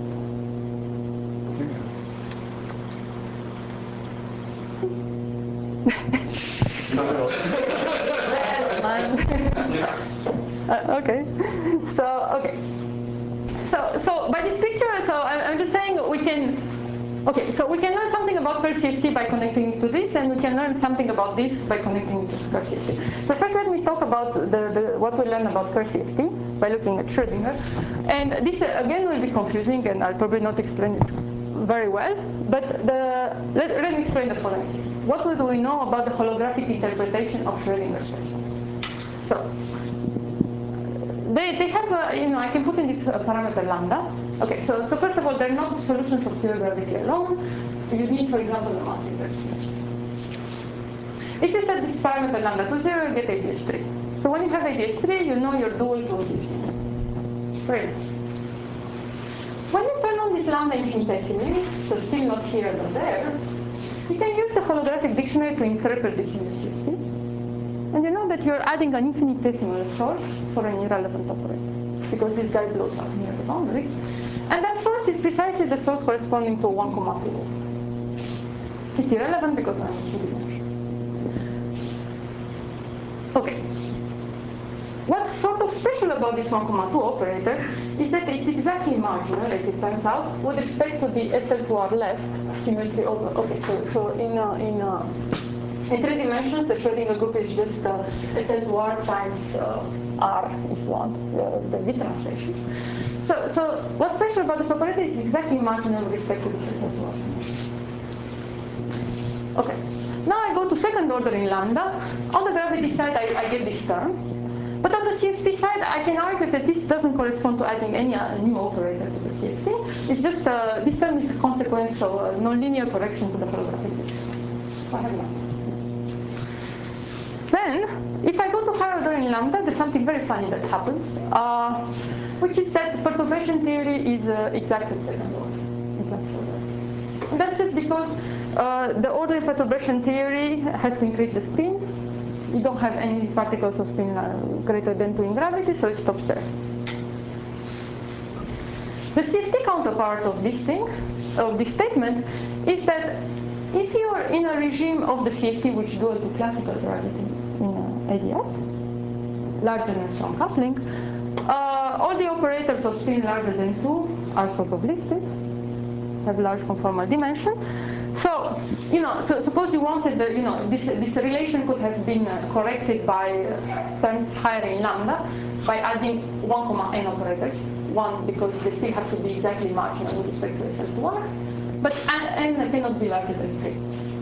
uh, okay, so okay, so so by this picture, so I'm, I'm just saying we can. Okay, so we can learn something about curl C F T by connecting it to this, and we can learn something about this by connecting it to curl C F T. So first let me talk about the, the, what we learn about curl C F T by looking at Schrödinger. And this, uh, again, will be confusing, and I'll probably not explain it very well, but the, let, let me explain the following. What do we know about the holographic interpretation of Schrödinger space? So, They, they have, a, you know, I can put in this uh, parameter lambda. Okay, so, so first of all, they're not solutions of pure gravity alone. You need, for example, the mass inversion. If you set this parameter lambda to zero, you get A D S three. So when you have A D S three, you know your dual to C F T. Very nice. When you turn on this lambda infinitesimally, so still not here but there, you can use the holographic dictionary to interpret this in the C F T. And you know that you're adding an infinitesimal source for an irrelevant operator, because this guy blows up near the boundary. And that source is precisely the source corresponding to one comma two. It's irrelevant because I'm in two dimensions. Okay. What's sort of special about this one comma two operator is that it's exactly marginal, as it turns out, with respect to the S L two R left symmetry over. Okay, so, so in uh, in uh, In three dimensions, the Schrödinger group is just uh, S L two R times uh, R, if you want, uh, the V translations. So, so what's special about this operator is exactly marginal with respect to this S L two R symmetry. Okay, now I go to second order in lambda. On the gravity side, I, I get this term. But on the C F T side, I can argue that this doesn't correspond to adding any uh, new operator to the C F T. It's just, uh, this term is a consequence of a nonlinear correction to the holographic dictionary. So I have nothing. Then, if I go to higher order in lambda, there's something very funny that happens, uh, which is that perturbation theory is uh, exact at second order in classical order. And that's just because uh, the order in perturbation theory has to increase the spin. You don't have any particles of spin uh, greater than two in gravity, so it stops there. The C F T counterpart of this thing, of this statement, is that if you're in a regime of the C F T which dual to classical gravity in uh, A D S, larger than strong coupling, uh, all the operators of spin larger than two are sort of lifted, have large conformal dimension. So, you know, so suppose you wanted, the, you know, this, this relation could have been uh, corrected by uh, terms higher in lambda by adding one comma n operators, one because they still have to be exactly marginal with respect to S L two R, but n cannot be larger than three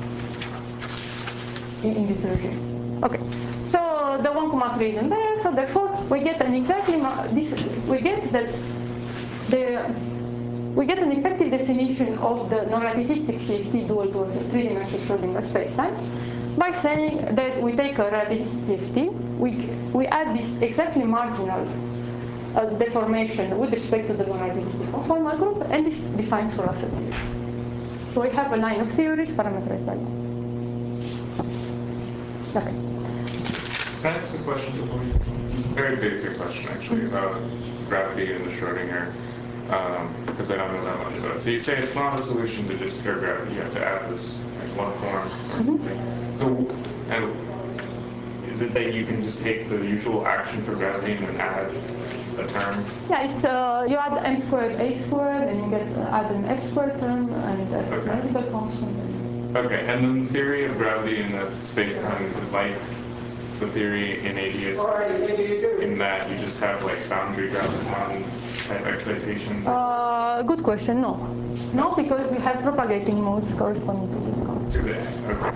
in, in this regime. Okay, so the one comma three isn't there, so therefore we get an exactly this we get that the we get an effective definition of the non-relativistic C F T dual to a three-dimensional Schrödinger spacetime by saying that we take a relativistic C F T, we we add this exactly marginal uh, deformation with respect to the non-relativistic conformal group, and this defines for us a theory. So we have a line of theories parameterized by that. Okay. Can I ask a question before you? Very basic question, actually, about gravity and the Schrödinger, because um, I don't know that much about it. So you say it's not a solution to just pure gravity. You have to add this like one form or something. So, and is it that you can just take the usual action for gravity and then add a term? Yeah, it's uh, you add m squared a squared, and you get uh, add an f squared term and a theoretical constant. Okay, and then the theory of gravity in the space-time is like the theory in A D S in that you just have like boundary graviton type excitation? Uh, good question. No, no, because we have propagating modes corresponding to this concept. Too bad. Okay.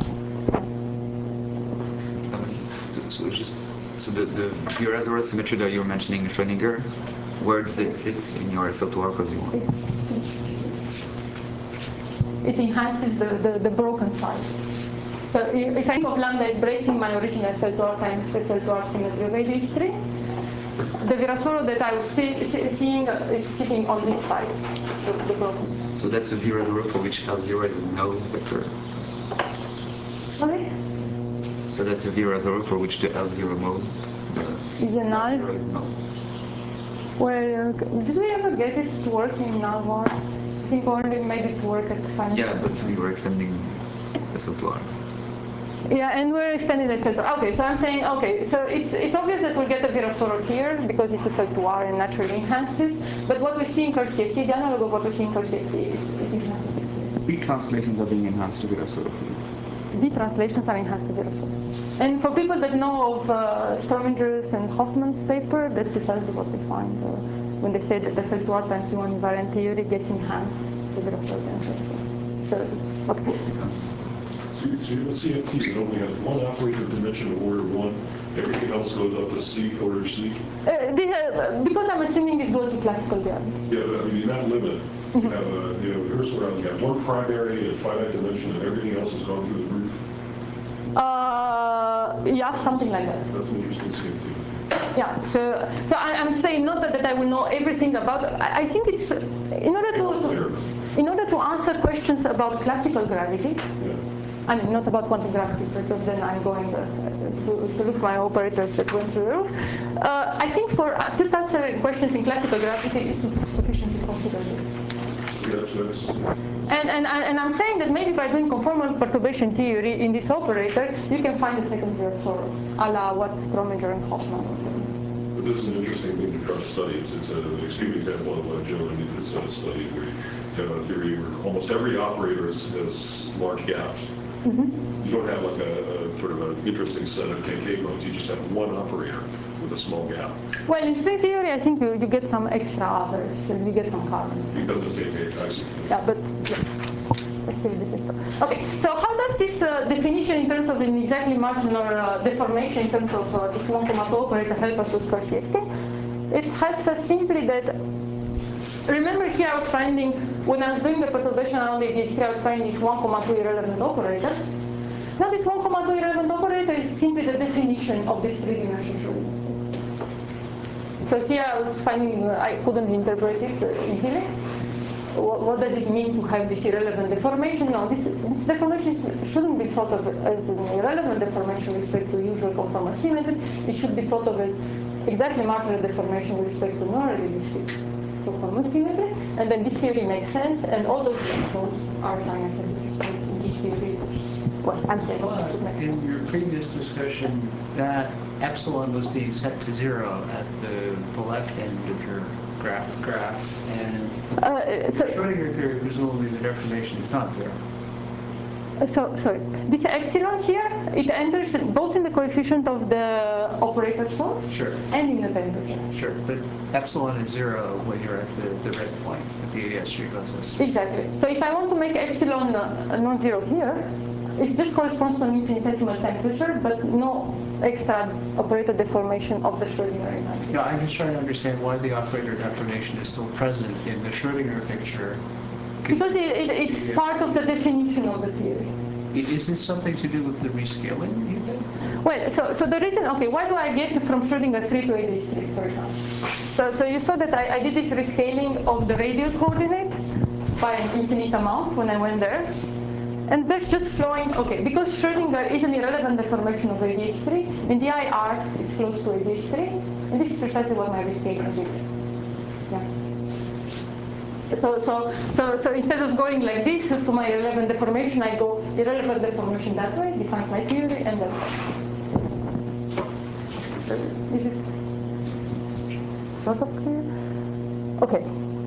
So, so, just, so the, the Virasoro symmetry that you were mentioning in Schrödinger, where does it sit in your S L two R cosine? It's, it's, it enhances the, the, the broken side. So if I think of lambda as breaking my original S L two R times S L two R symmetry of A D H three, the Virasoro that I was see, see, seeing is sitting on this side, the, the broken side. So that's a Virasoro for which L zero is a null vector. Sorry? So that's a Virasoro for which the L zero mode Is a null? L zero is null. Well, did we ever get it to work in null one? I think we only made it work at final. Yeah, but we were extending S L two R. Yeah, and we're extending the S L two R. Okay, so I'm saying, okay, so it's it's obvious that we'll get a Virasoro here because it's S L two R and naturally enhances. But what we see in curve C F T, the analog of what we see in curve C F T, it, it enhances it. B translations are being enhanced to Virasoro for you. D translations are enhanced to Virasoro. And for people that know of uh, Strominger's and Hoffman's paper, that's precisely what they find uh, when they say that the S L two R times U one invariant theory gets enhanced to Virasoro times Virasoro. So, okay. So you so you have a C F T that only has one operator dimension of order one, everything else goes up to C, order C? Uh, this, uh, because I'm assuming it's going to classical gravity. Yeah, but I mean, in that limit, you have a, you know, here's what you have one primary and finite dimension and everything else has gone through the roof. Uh, yeah, something like that. That's an interesting C F T. Yeah, so so I, I'm saying not that, that I will know everything about. I, I think it's in order to in order to answer questions about classical gravity. Yeah. I mean, not about quantum gravity, because then I'm going uh, to, to look for my operators that went through the roof. Uh, I think for uh, just answering questions in classical gravity, it's sufficient to consider this. Yes, that's, And, and, and I'm saying that maybe by doing conformal perturbation theory in this operator, you can find a second Virasoro, a la what Strominger and Hoffman were doing. but this is an interesting thing to try to study. It's, it's a, an extreme example of what Joe did this uh, study where you have a theory where almost every operator has, has large gaps. Mm-hmm. You don't have like a, a sort of an interesting set of K K modes. You just have one operator with a small gap. Well, in string theory, I think you, you get some extra others, so you get some carbon. Because of K K, I see. Yeah, but yeah, still this is okay. So how does this uh, definition in terms of an exactly marginal uh, deformation in terms of uh, this one comma two operator help us with curve C F T? It helps us simply that. Remember here I was finding, when I was doing the perturbation around A D H three, I was finding this one comma two irrelevant operator. Now this one comma two irrelevant operator is simply the definition of this three-dimensional Schrödinger space. So here I was finding, uh, I couldn't interpret it uh, easily. What, what does it mean to have this irrelevant deformation? No, this, this deformation shouldn't be thought of as an irrelevant deformation with respect to usual conformal symmetry. It should be thought of as exactly marginal deformation with respect to non-realistic conformal symmetry, and then this theory makes sense, and all those examples are scientific in this theory. Well, I'm saying it should make In sense. your previous discussion, that epsilon was being set to zero at the, the left end of your graph, graph and Uh, so, Schrödinger theory, presumably the deformation is not zero. So, sorry, this epsilon here, it enters both in the coefficient of the operator source Sure. and in the temperature. Sure, but epsilon is zero when you're at the, the red point, at the A D S three closest. Exactly. So if I want to make epsilon uh, non-zero here, it just corresponds to an infinitesimal temperature, but no extra operator deformation of the Schrödinger enhancer. No, I'm just trying to understand why the operator deformation is still present in the Schrödinger picture. Because it, it, it's part of the definition of the theory. Is this something to do with the rescaling you did? Well, so, so the reason, okay, why do I get from Schrödinger three to A D H three, for example? So, so you saw that I, I did this rescaling of the radial coordinate by an infinite amount when I went there. And there's just flowing, okay, because Schrödinger is an irrelevant deformation of A D H three, in the I R it's close to A D H three, and this is precisely what my rescaling did. Yeah. So, so, so, so instead of going like this to my irrelevant deformation, I go irrelevant deformation that way, defines my theory, and then. So, is it sort of clear? Okay.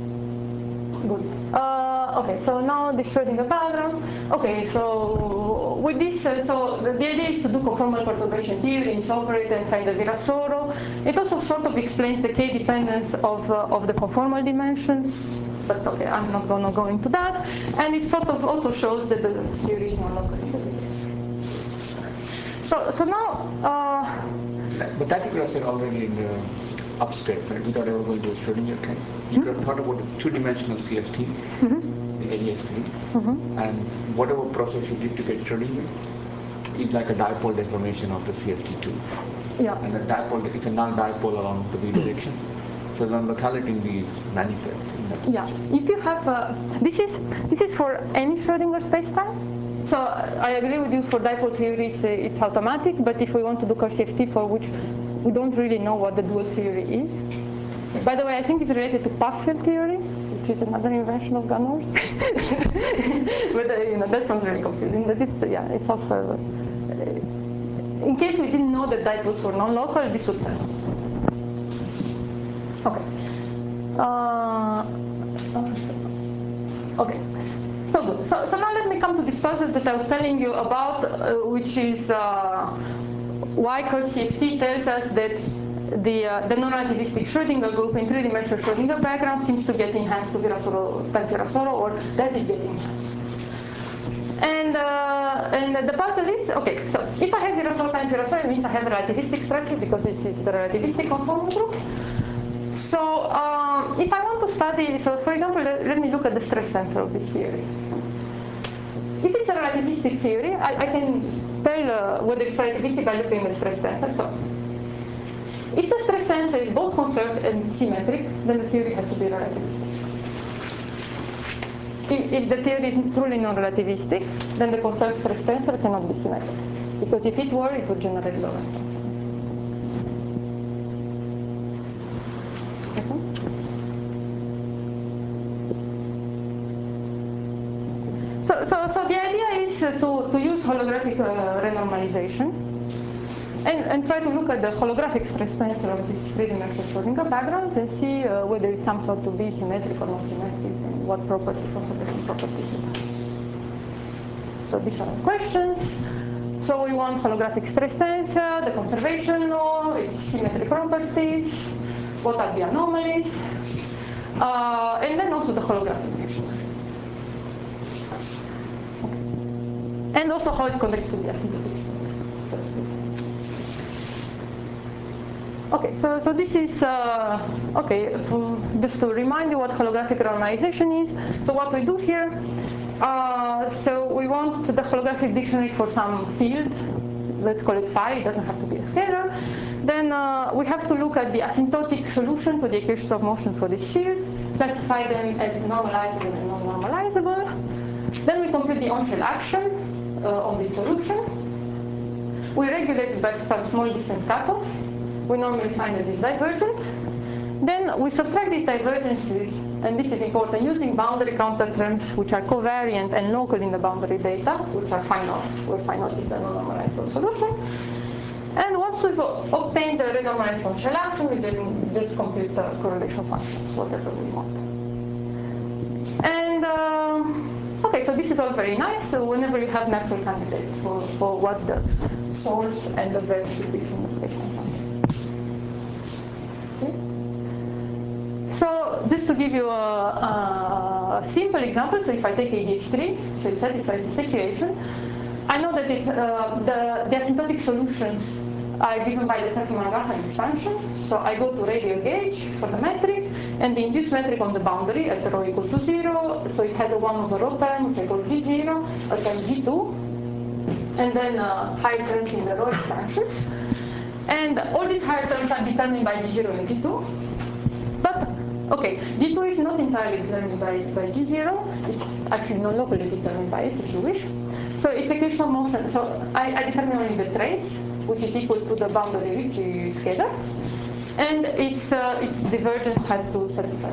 Good. Uh, okay, so now the Schrödinger diagrams. Okay, so with this, uh, so the, the idea is to do conformal perturbation theory in Sopret and find the Virasoro. It also sort of explains the k-dependence of, uh, of the conformal dimensions, but okay, I'm not going to go into that. And it sort of also shows that the theory is non-locally integrated. So, so now... Uh, but that you could have said already in the upstairs, right? Without ever going to a Schrodinger case. You could have thought about a two-dimensional C F T, mm-hmm. the A D S three, mm-hmm. and whatever process you did to get Schrodinger is like a dipole deformation of the C F T two. Yeah. And the dipole, it's a null dipole along the v direction. So the locality in V is manifest. In yeah. If you have, uh, this is this is for any Schrodinger spacetime. So I agree with you, for dipole theories uh, it's automatic, but if we want to do Kerr C F T for which we don't really know what the dual theory is. By the way, I think it's related to path field theory, which is another invention of Ganor's. But uh, you know, that sounds really confusing. But it's, yeah, it's also, uh, in case we didn't know that dipoles were non-local, this would help. Okay. Uh, okay. So good. So, so now let me come to this process that I was telling you about, uh, which is uh, why Kerr C F T tells us that the, uh, the non-relativistic Schrodinger group in three-dimensional Schrodinger background seems to get enhanced to Virasoro, times Virasoro, or does it get enhanced? And, uh, and the puzzle is, okay, so if I have Virasoro times Virasoro, it means I have a relativistic structure because this is the relativistic conformal group. So um, if I want to study, so for example, let, let me look at the stress tensor of this theory. If it's a relativistic theory, I, I can tell uh, whether it's relativistic by looking at the stress tensor. So if the stress tensor is both conserved and symmetric, then the theory has to be relativistic. If, if the theory is truly non-relativistic, then the conserved stress tensor cannot be symmetric. Because if it were, it would generate Lorentz transform. So, so, so the idea is uh, to, to use holographic uh, renormalization and, and try to look at the holographic stress tensor of this three-dimensional Schrodinger background and see uh, whether it comes out to be symmetric or not symmetric and what property, conservation properties it has. So these are the questions. So we want holographic stress tensor, the conservation law, its symmetry properties, what are the anomalies, uh, and then also the holographic measure. And also how it connects to the asymptotic story. Okay, so, so this is, uh, okay, just to remind you what holographic normalization is. So what we do here, uh, so we want the holographic dictionary for some field, let's call it phi, it doesn't have to be a scalar. Then uh, we have to look at the asymptotic solution to the equation of motion for this field, classify them as normalizable and non-normalizable. Then we compute the on-shell action Uh, on the solution. We regulate it by some small distance cutoff. We normally find that it's divergent. Then we subtract these divergences, and this is important, using boundary counter terms which are covariant and local in the boundary data, which are phi naught, where phi naught is the non-normalizable solution. And once we've obtained the renormalized on-shell action, we then just compute the correlation functions, whatever we want. And uh, Okay, so this is all very nice. So whenever you have natural candidates for, for what the source and the verb should be from the spacetime function. Okay. So just to give you a, a simple example, so if I take A D S three, so it satisfies this equation, I know that it, uh, the, the asymptotic solutions are given by the Sefferman-Graham expansion. So I go to radial gauge for the metric, and the induced metric on the boundary at rho equals to zero. So it has a one over rho term, which I call G zero, a term G two, and then uh, higher terms in the rho expansion. And all these higher terms are determined by G zero and G two. But, okay, G two is not entirely determined by, by G zero. It's actually non-locally determined by it, if you wish. So it's equation of motion. So I, I determine only the trace, which is equal to the boundary Ricci scalar. And its, uh, its divergence has to satisfy.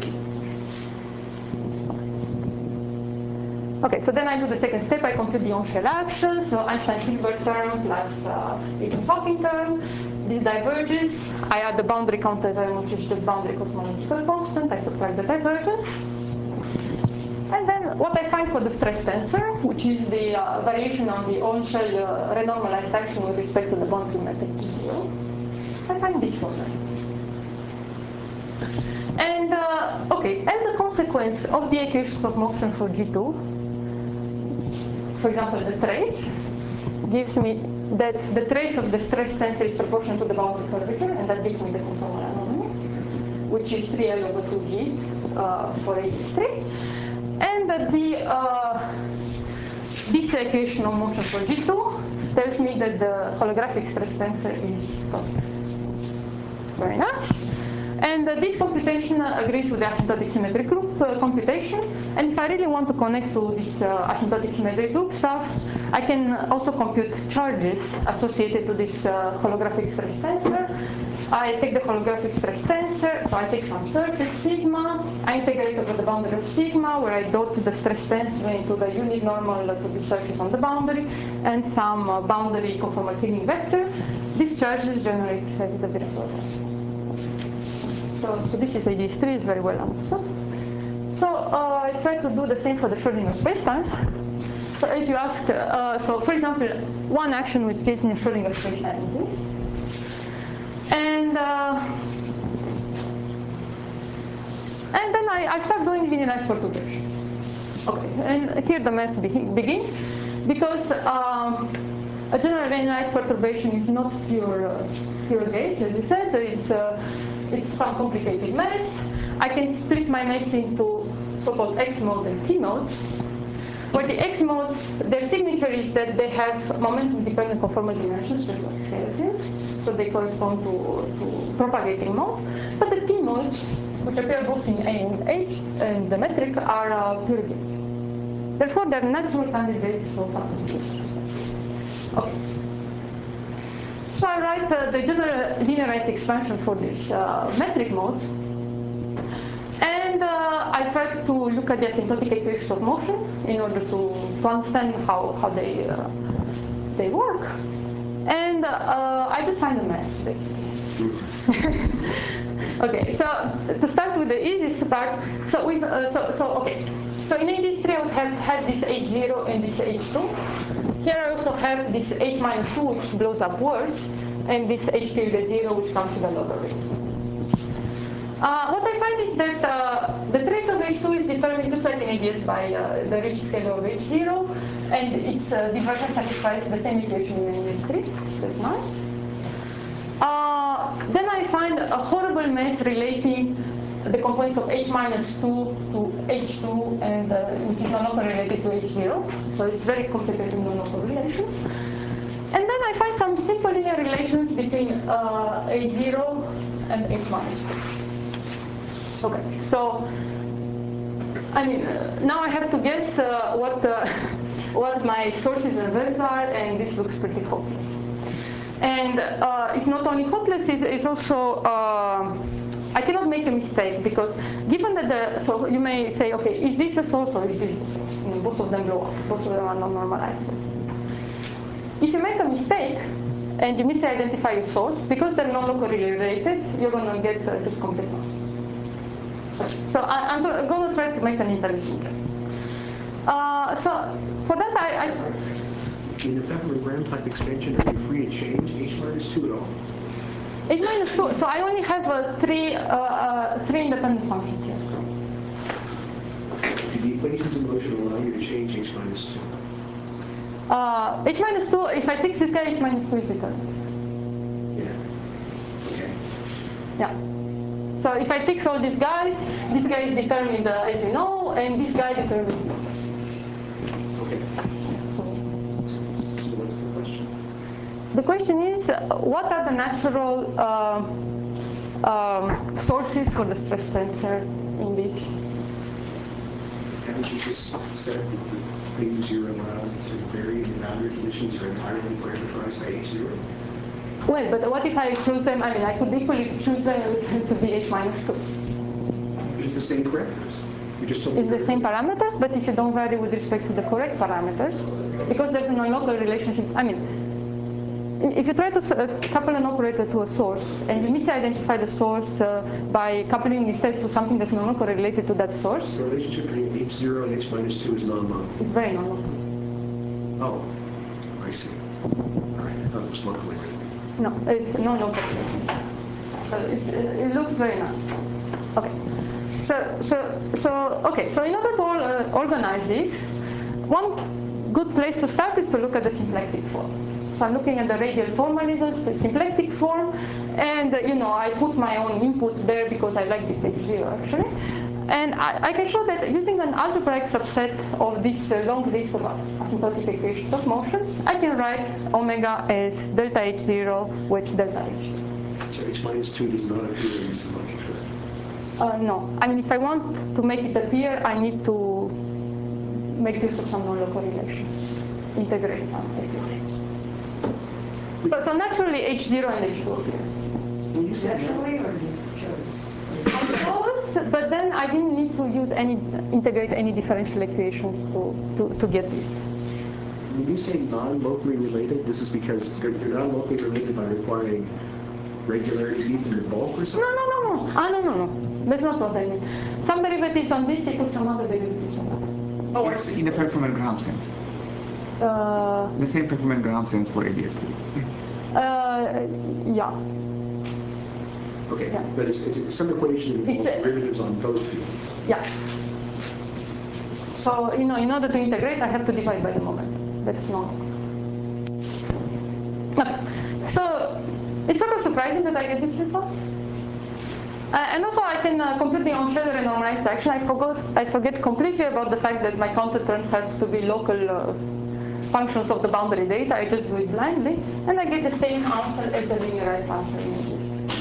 Okay, so then I do the second step. I compute the on-shell action. So Einstein-Hilbert term plus uh, Hitchens-Hawking term. This diverges. I add the boundary counter term, which is just boundary cosmological constant. I subtract the divergence. And then what I find for the stress tensor, which is the uh, variation on the on-shell uh, renormalized action with respect to the boundary metric to zero, I find this formula. And uh, okay, as a consequence of the equations of motion for G two, for example, the trace gives me that the trace of the stress tensor is proportional to the boundary curvature, and that gives me the conformal anomaly, which is three L over two G uh, for A D S three. And that the uh, this equation of motion for G two tells me that the holographic stress tensor is constant. Very nice. And uh, this computation uh, agrees with the asymptotic symmetric group uh, computation. And if I really want to connect to this uh, asymptotic symmetric group stuff, I can also compute charges associated to this uh, holographic stress tensor. I take the holographic stress tensor, so I take some surface sigma, I integrate over the boundary of sigma, where I dot the stress tensor into the unit normal to the surface on the boundary, and some uh, boundary conformal killing vector. These charges generate precisely the result. So, so this is A D S three, is very well understood. So uh, I try to do the same for the Schrodinger spacetimes. So if you ask, uh, so for example, one action which gives me a Schrodinger spacetime is this. And, uh, and then I, I start doing linearized perturbations. Okay, and here the mess be begins, because um, a general linearized perturbation is not pure, uh, pure gauge, as you said. It's, uh, it's some complicated mess. I can split my mess into so-called X mode and T modes, where the X modes, their signature is that they have momentum-dependent conformal dimensions, just like skeletons, so they correspond to, to propagating mode. But the T modes, which appear both in A and H, and the metric, are uh, pure gauge. Therefore, they're natural candidates for Fabry. Okay. So I write uh, the general linearized expansion for this uh, metric mode. And uh, I try to look at the asymptotic equations of motion in order to, to understand how, how they, uh, they work. And uh, I just find a mess, basically. Okay, so to start with the easiest part, so we uh, so so okay, so in A D S three I would have had this H zero and this H two. Here I also have this H minus two, which blows upwards, and this H tilde zero, which comes to the logarithm. Uh, what I find is that uh, the trace of H two is determined just like in A D S by uh, the Ricci scalar of H zero, and its uh, divergence satisfies the same equation in A D S three. That's nice. Uh, then I find a horrible mess relating the components of H minus two to H two, and uh, which is non-local related to H zero. So it's very complicated non-local relations. And then I find some simple linear relations between uh, H zero and H minus two. Okay, so I mean, uh, now I have to guess uh, what uh, what my sources and verbs are, and this looks pretty hopeless. And uh, it's not only hopeless, it's, it's also, uh, I cannot make a mistake, because given that the, so you may say, okay, is this a source or is this a source? I mean, both of them blow up, both of them are non-normalized. If you make a mistake, and you misidentify your source, because they're non-locally related, you're going to get uh, just complete nonsense. So I, I'm going to try to make an intelligent guess. Uh, so for that, I... I in the Pfeffer-Graham type expansion, are you free to change H minus two at all? H minus two, so I only have uh, three, uh, uh, three independent functions here. Do the equations in motion allow you to change H minus two? Uh, H minus two, if I fix this guy, H minus two is determined. Yeah. Okay. Yeah. So if I fix all these guys, this guy is determined, uh, as you know, and this guy determines this. Okay. What's the question? The question is, uh, what are the natural uh, um, sources for the stress tensor in this? Haven't you just said that the things you're allowed to vary in boundary conditions are entirely parameterized by H zero? Well, but what if I choose them? I mean, I could equally choose them to be H minus two. It's the same parameters. You just told It's the same parameters, but if you don't vary with respect to the correct parameters, because there's a non-local relationship, I mean, if you try to uh, couple an operator to a source and you misidentify the source uh, by coupling instead to something that's no longer related to that source. The relationship between H zero and H minus two is non-local. It's very non-local. Oh, I see. All right, I thought it was locally related. No, it's non-local. So it's, it looks very nice. Okay. So, so, so, okay. So in order to uh, organize this, one good place to start is to look at the symplectic form. So I'm looking at the radial formalisms, the symplectic form, and uh, you know I put my own inputs there because I like this H zero actually. And I, I can show that using an algebraic subset of this uh, long list of asymptotic equations of motion, I can write omega as delta H zero with delta H two. So H minus two does not appear in this symplectic form? Uh, no. I mean, if I want to make it appear, I need to make use of some non-local relations, integrate some equations. So, so naturally, H zero and H two appear. When you said Naturally, or you chose? I chose, but then I didn't need to use any, integrate any differential equations to, to, to get this. When you say non-locally related, this is because they're, they're non-locally related by requiring regularity deep in the bulk or something? No, no, no, no. Ah, no, no, no. That's not what I mean. Some derivatives on this equal some other derivatives on that. Oh, I see. In a Pfefferman-Graham sense. Uh, the same Pfefferman-Graham sense for A D S T. Uh, yeah. Okay, yeah. but it's, it's some equation that involves It's a- derivatives on both fields. Yeah. So, you know, in order to integrate, I have to divide by the moment. That's not. Okay. So, it's sort of surprising that I get this result. Uh, and also, I can uh, compute the on-Schroeder normalized action. I forgot. I forget completely about the fact that my counter terms has to be local uh, functions of the boundary data. I just do it blindly, and I get the same answer as the linearized answer in this.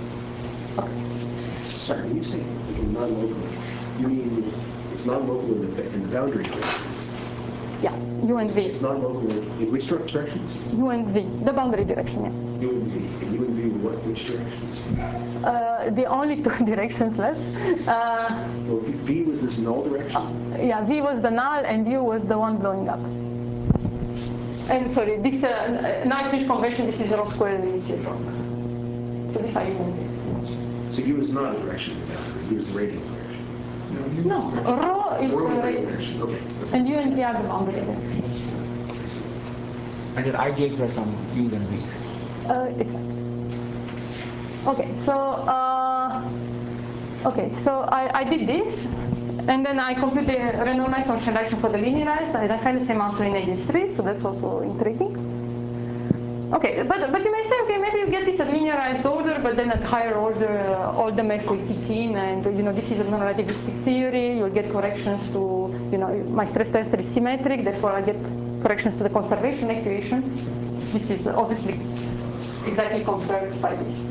Okay. Sorry, when you say non-locally, you mean it's non-local in the, in the boundary directions? Yeah, U and V. It's non-local in, in which directions? U and V, the boundary direction, yeah. U and V. And U and V, what, which directions? Uh, the only two directions left. Uh, Well, V, v was this null direction? yeah, V was the null and U was the one blowing up. And sorry, this, uh, now I change convention, this is rho squared and this is rho. So this are U and V. So U is not a direction in the boundary, U is the radial direction. No, rho is Rho the is the radial radial direction, okay. and U and V are the boundary directions. And then I Js were some U's and V's. Uh, exactly. Okay, so uh, okay, so I, I did this, and then I compute the renormalized function action for the linearized, and I find the same answer in A D S three, so that's also intriguing. Okay, but but you may say, okay, maybe you get this at linearized order, but then at higher order, uh, all the math will kick in, and you know this is a non-relativistic theory. You'll get corrections to, you know, my stress tensor is symmetric, therefore I get corrections to the conservation equation. This is obviously exactly confirmed by this.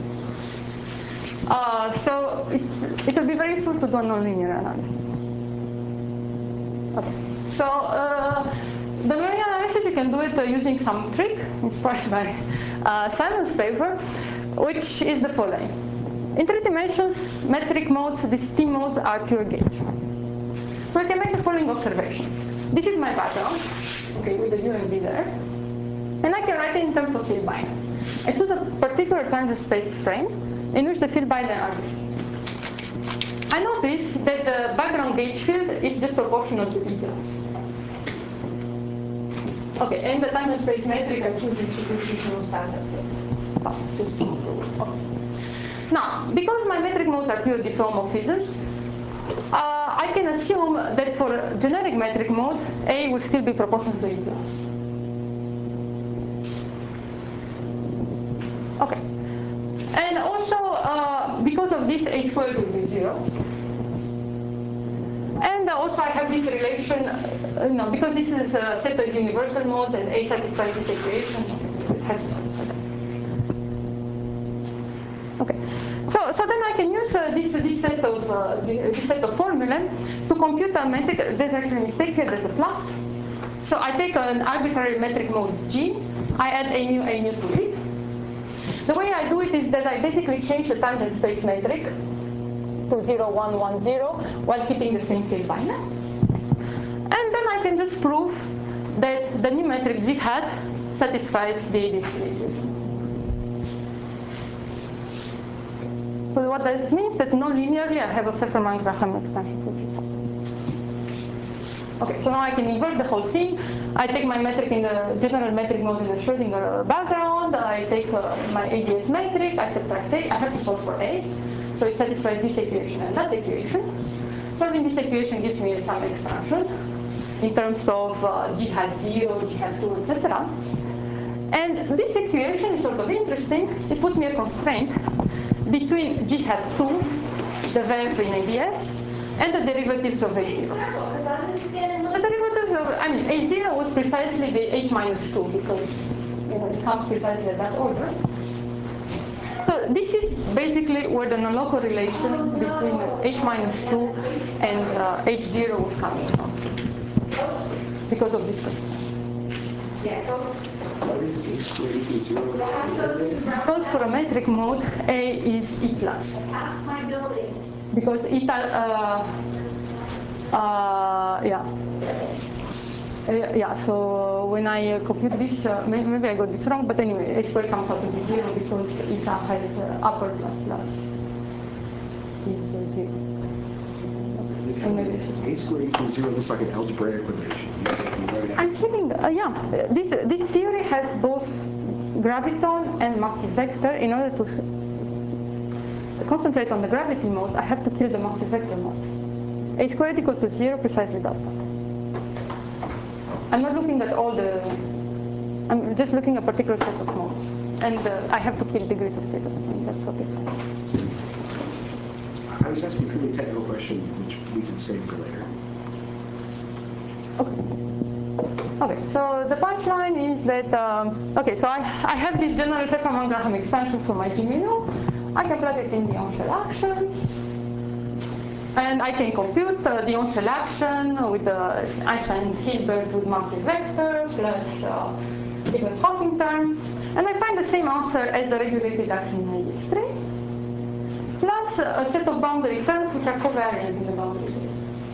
Uh, so it's, it will be very useful to do a nonlinear analysis. Okay. So uh, the nonlinear analysis, you can do it uh, using some trick inspired by uh, Simon's paper, which is the following. In three dimensions, metric modes, these T modes are pure gauge. So I can make the following observation. This is my background, okay, with the U and V there. And I can write it in terms of field binary. I choose a particular time and space frame in which the field binary are this. I notice that the background gauge field is just proportional to details. Okay, and the time and space metric I choose institutional standard. Okay. Now, because my metric modes are pure diffeomorphisms, uh, I can assume that for generic metric mode, A will still be proportional to E plus. Okay. And also, uh, because of this, A squared will be zero. And also, I have this relation, uh, you know, because this is a set of universal modes and A satisfies this equation, it has to satisfy that. Okay. So, so then I can use uh, this, this set of uh, this set of formulae to compute a metric. There's actually a mistake here. There's a plus. So I take an arbitrary metric mode G. I add a nu, a nu to it. The way I do it is that I basically change the time and space metric to zero, one, one, zero, while keeping the same field binary. And then I can just prove that the new metric G hat satisfies the A D S three equation. So what this means that non-linearly I have a Pfefferman-Graham expansion for G hat. Okay, so now I can invert the whole thing. I take my metric in the general metric mode in the Schrodinger background. I take uh, my A D S metric. I subtract A. I have to solve for A. So it satisfies this equation and that equation. Solving this equation gives me some expansion in terms of uh, G hat zero, G hat two, et cetera. And this equation is sort of interesting. It puts me a constraint between G hat two, the verb in A D S, and the derivatives of A zero. The derivatives of, I mean, A zero was precisely the H minus two because you know, it comes precisely in that order. So this is basically where the non-local relation between H minus two and uh, H zero was coming from because of this constraint. Because for a metric mode, A is E plus. Because eta, uh, uh, yeah. Uh, yeah, so when I uh, compute this, uh, may maybe I got this wrong, but anyway, A squared comes out to be zero because eta has uh, upper plus plus is uh, zero. A squared equals zero looks like an algebraic relation. You said you wrote it out. I'm thinking, uh, yeah, this, this theory has both graviton and massive vector. In order to concentrate on the gravity mode, I have to kill the massive vector mode. A squared equal to zero precisely does that. I'm not looking at all the, I'm just looking at a particular set of modes. And uh, I have to kill degrees of freedom, and that's okay. I was asking a purely technical question, which we can save for later. Okay. Okay, so the punchline is that, um, okay, so I, I have this general Pfefferman-Graham expansion for my G mu. I can plug it in the on-shell action. And I can compute uh, the on-shell action with the Einstein-Hilbert with massive vector plus uh, Higgins-Hawking term. And I find the same answer as the regulated action in A D S three, plus a set of boundary terms which are covariant in the boundary data.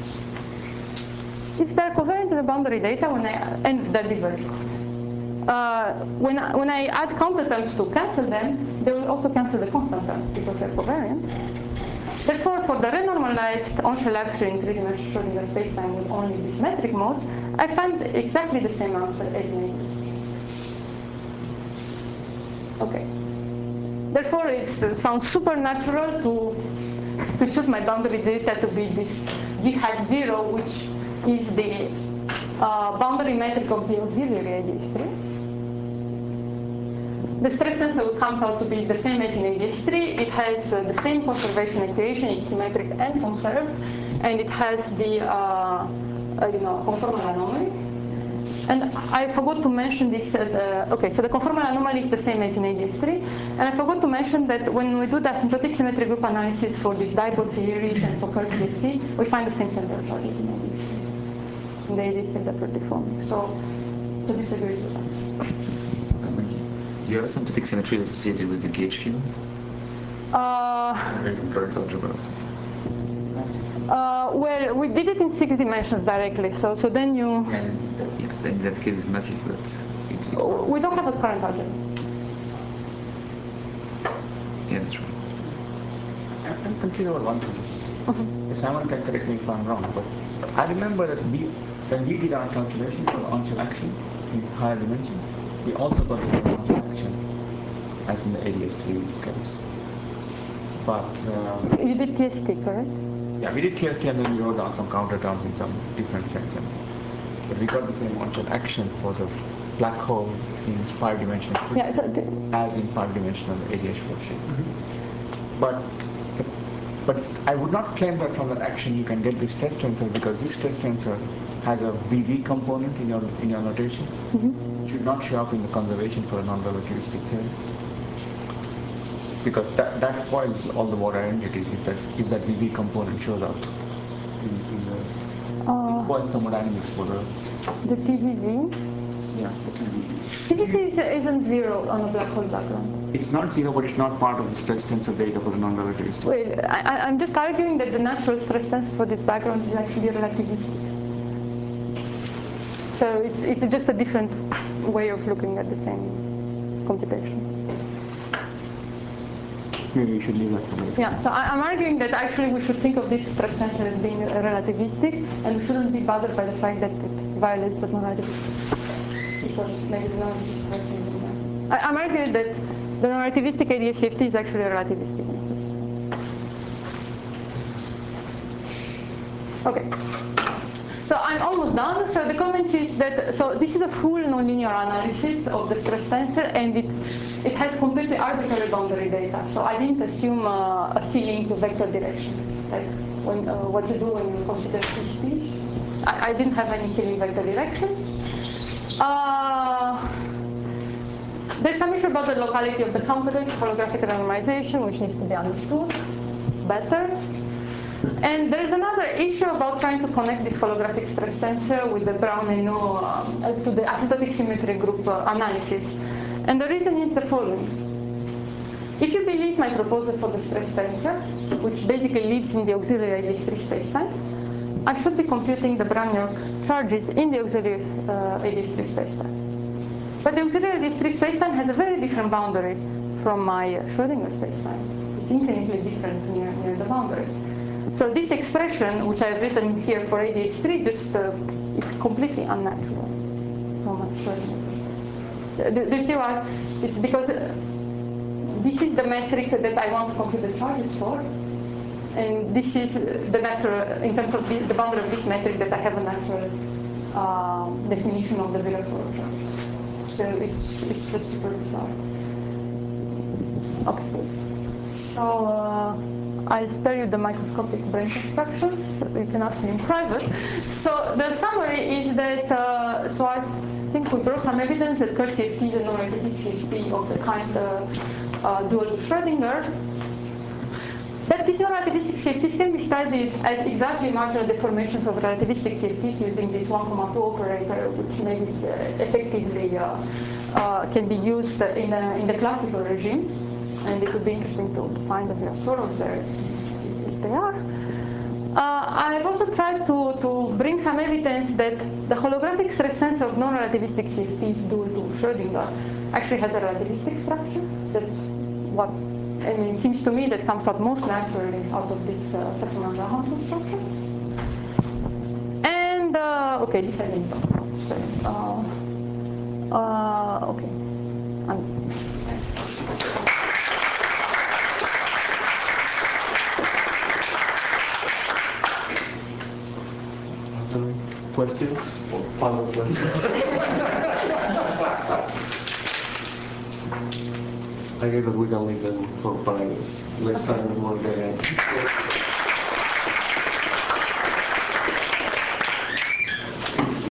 If they're covariant in the boundary data, when I, and they're divergent. Uh, when, I, when I add counter terms to cancel them, they will also cancel the constant terms because they're covariant. Therefore, for the renormalized on-shell action in three-dimensional Schrodinger spacetime with only these metric modes, I find exactly the same answer as in A D S. Okay. Therefore, it uh, sounds supernatural to, to choose my boundary data to be this G hat zero, which is the uh, boundary metric of the auxiliary A D S three. The stress tensor comes out to be the same as in A D S three. It has uh, the same conservation equation. It's symmetric and conserved, and it has the uh, uh, you know conformal anomaly. And I forgot to mention this. Uh, the, okay, so the conformal anomaly is the same as in A D S three, and I forgot to mention that when we do the asymptotic symmetry group analysis for these dipole theories and for curved D F T, we find the same center charges in A D S three. In the A D S three that we're deforming. So, so this agrees with that. Do you have asymptotic symmetry associated with the gauge field? Uh, There's some current algebra. uh, well, we did it in six dimensions directly, so so then you. Yeah, yeah, in that case it's massive, but it, it was, we don't have a current algebra. Yeah, that's right. I'm confused about one thing. Mm-hmm. Simon can correct me if I'm wrong, but I remember that we, when we did our calculation for the on-shell action in higher dimensions, we also got the same on-shell action as in the A D S three case. But uh, you did T S T, correct? Yeah, we did T S T and then we wrote down some counter terms in some different sense. And, but we got the same on-shell action for the black hole in five-dimensional yeah, so as in five-dimensional A D S flow shape. Mm-hmm. But But I would not claim that from that action you can get this stress tensor, because this stress tensor has a V V component in your in your notation. Mm-hmm. It should not show up in the conservation for a non-relativistic theory, because that, that spoils all the water identities if that if that V V component shows up in, in the uh, it spoils thermodynamics for the the T V V. Yeah, the T V V. T V V is, isn't zero on a black hole background. It's not zero, but it's not part of the stress tensor data for the non-relativistic. Well, I, I'm just arguing that the natural stress tensor for this background is actually relativistic. So it's, it's just a different way of looking at the same computation. Maybe we should leave that for later. Yeah, so I, I'm arguing that actually we should think of this stress tensor as being relativistic, and we shouldn't be bothered by the fact that it violates the non-relativistic, because maybe the non-relativistic stress is in there. I, I'm arguing that the non-relativistic A D S C F T is actually relativistic. Okay. So I'm almost done. So the comment is that, so this is a full nonlinear analysis of the stress tensor, and it, it has completely arbitrary boundary data. So I didn't assume uh, a filling to vector direction, like when, uh, what you do when you consider P S Ts. I, I didn't have any filling vector direction. Uh, there's some issue about the locality of the complex holographic randomization, which needs to be understood better. And there's another issue about trying to connect this holographic stress tensor with the Brown-Henault uh, to the asymptotic symmetry group uh, analysis. And the reason is the following. If you believe my proposal for the stress tensor, which basically lives in the auxiliary A D S three spacetime, I should be computing the Bragg-York charges in the auxiliary uh, A D S three spacetime. But the auxiliary A D S three spacetime has a very different boundary from my Schrödinger spacetime. It's infinitely different near, near the boundary. So this expression, which I've written here for A D S three, just uh, it's completely unnatural from a Schrödinger perspective. Do, do you see why? It's because uh, this is the metric that I want to compute the charges for, and this is the natural, in terms of the, the boundary of this metric, that I have a natural uh, definition of the Virasoro charges. So it's it's just super bizarre. Okay. So. Uh, I'll spare you the microscopic brain constructions. You can ask me in private. So the summary is that, uh, so I think we brought some evidence that Kerr C F T is a non-relativistic C F T of the kind uh, uh, dual to Schrödinger. But these non-relativistic C F Ts can be studied as exactly marginal deformations of relativistic C F Ts using this one comma two operator, which maybe it's, uh, effectively uh, uh, can be used in, a, in the classical regime. And it would be interesting to find the Virasoros there, if they are. Uh, I've also tried to, to bring some evidence that the holographic stress tensor of non-relativistic C F Ts due to Schrödinger actually has a relativistic structure. That's what, I mean, it seems to me that comes out most naturally out of this Fessman-Graham structure. And, uh, okay, this I didn't talk about. So, uh, uh, okay. I'm, Questions or final questions? I guess that we can leave them for private. Next time we will get in.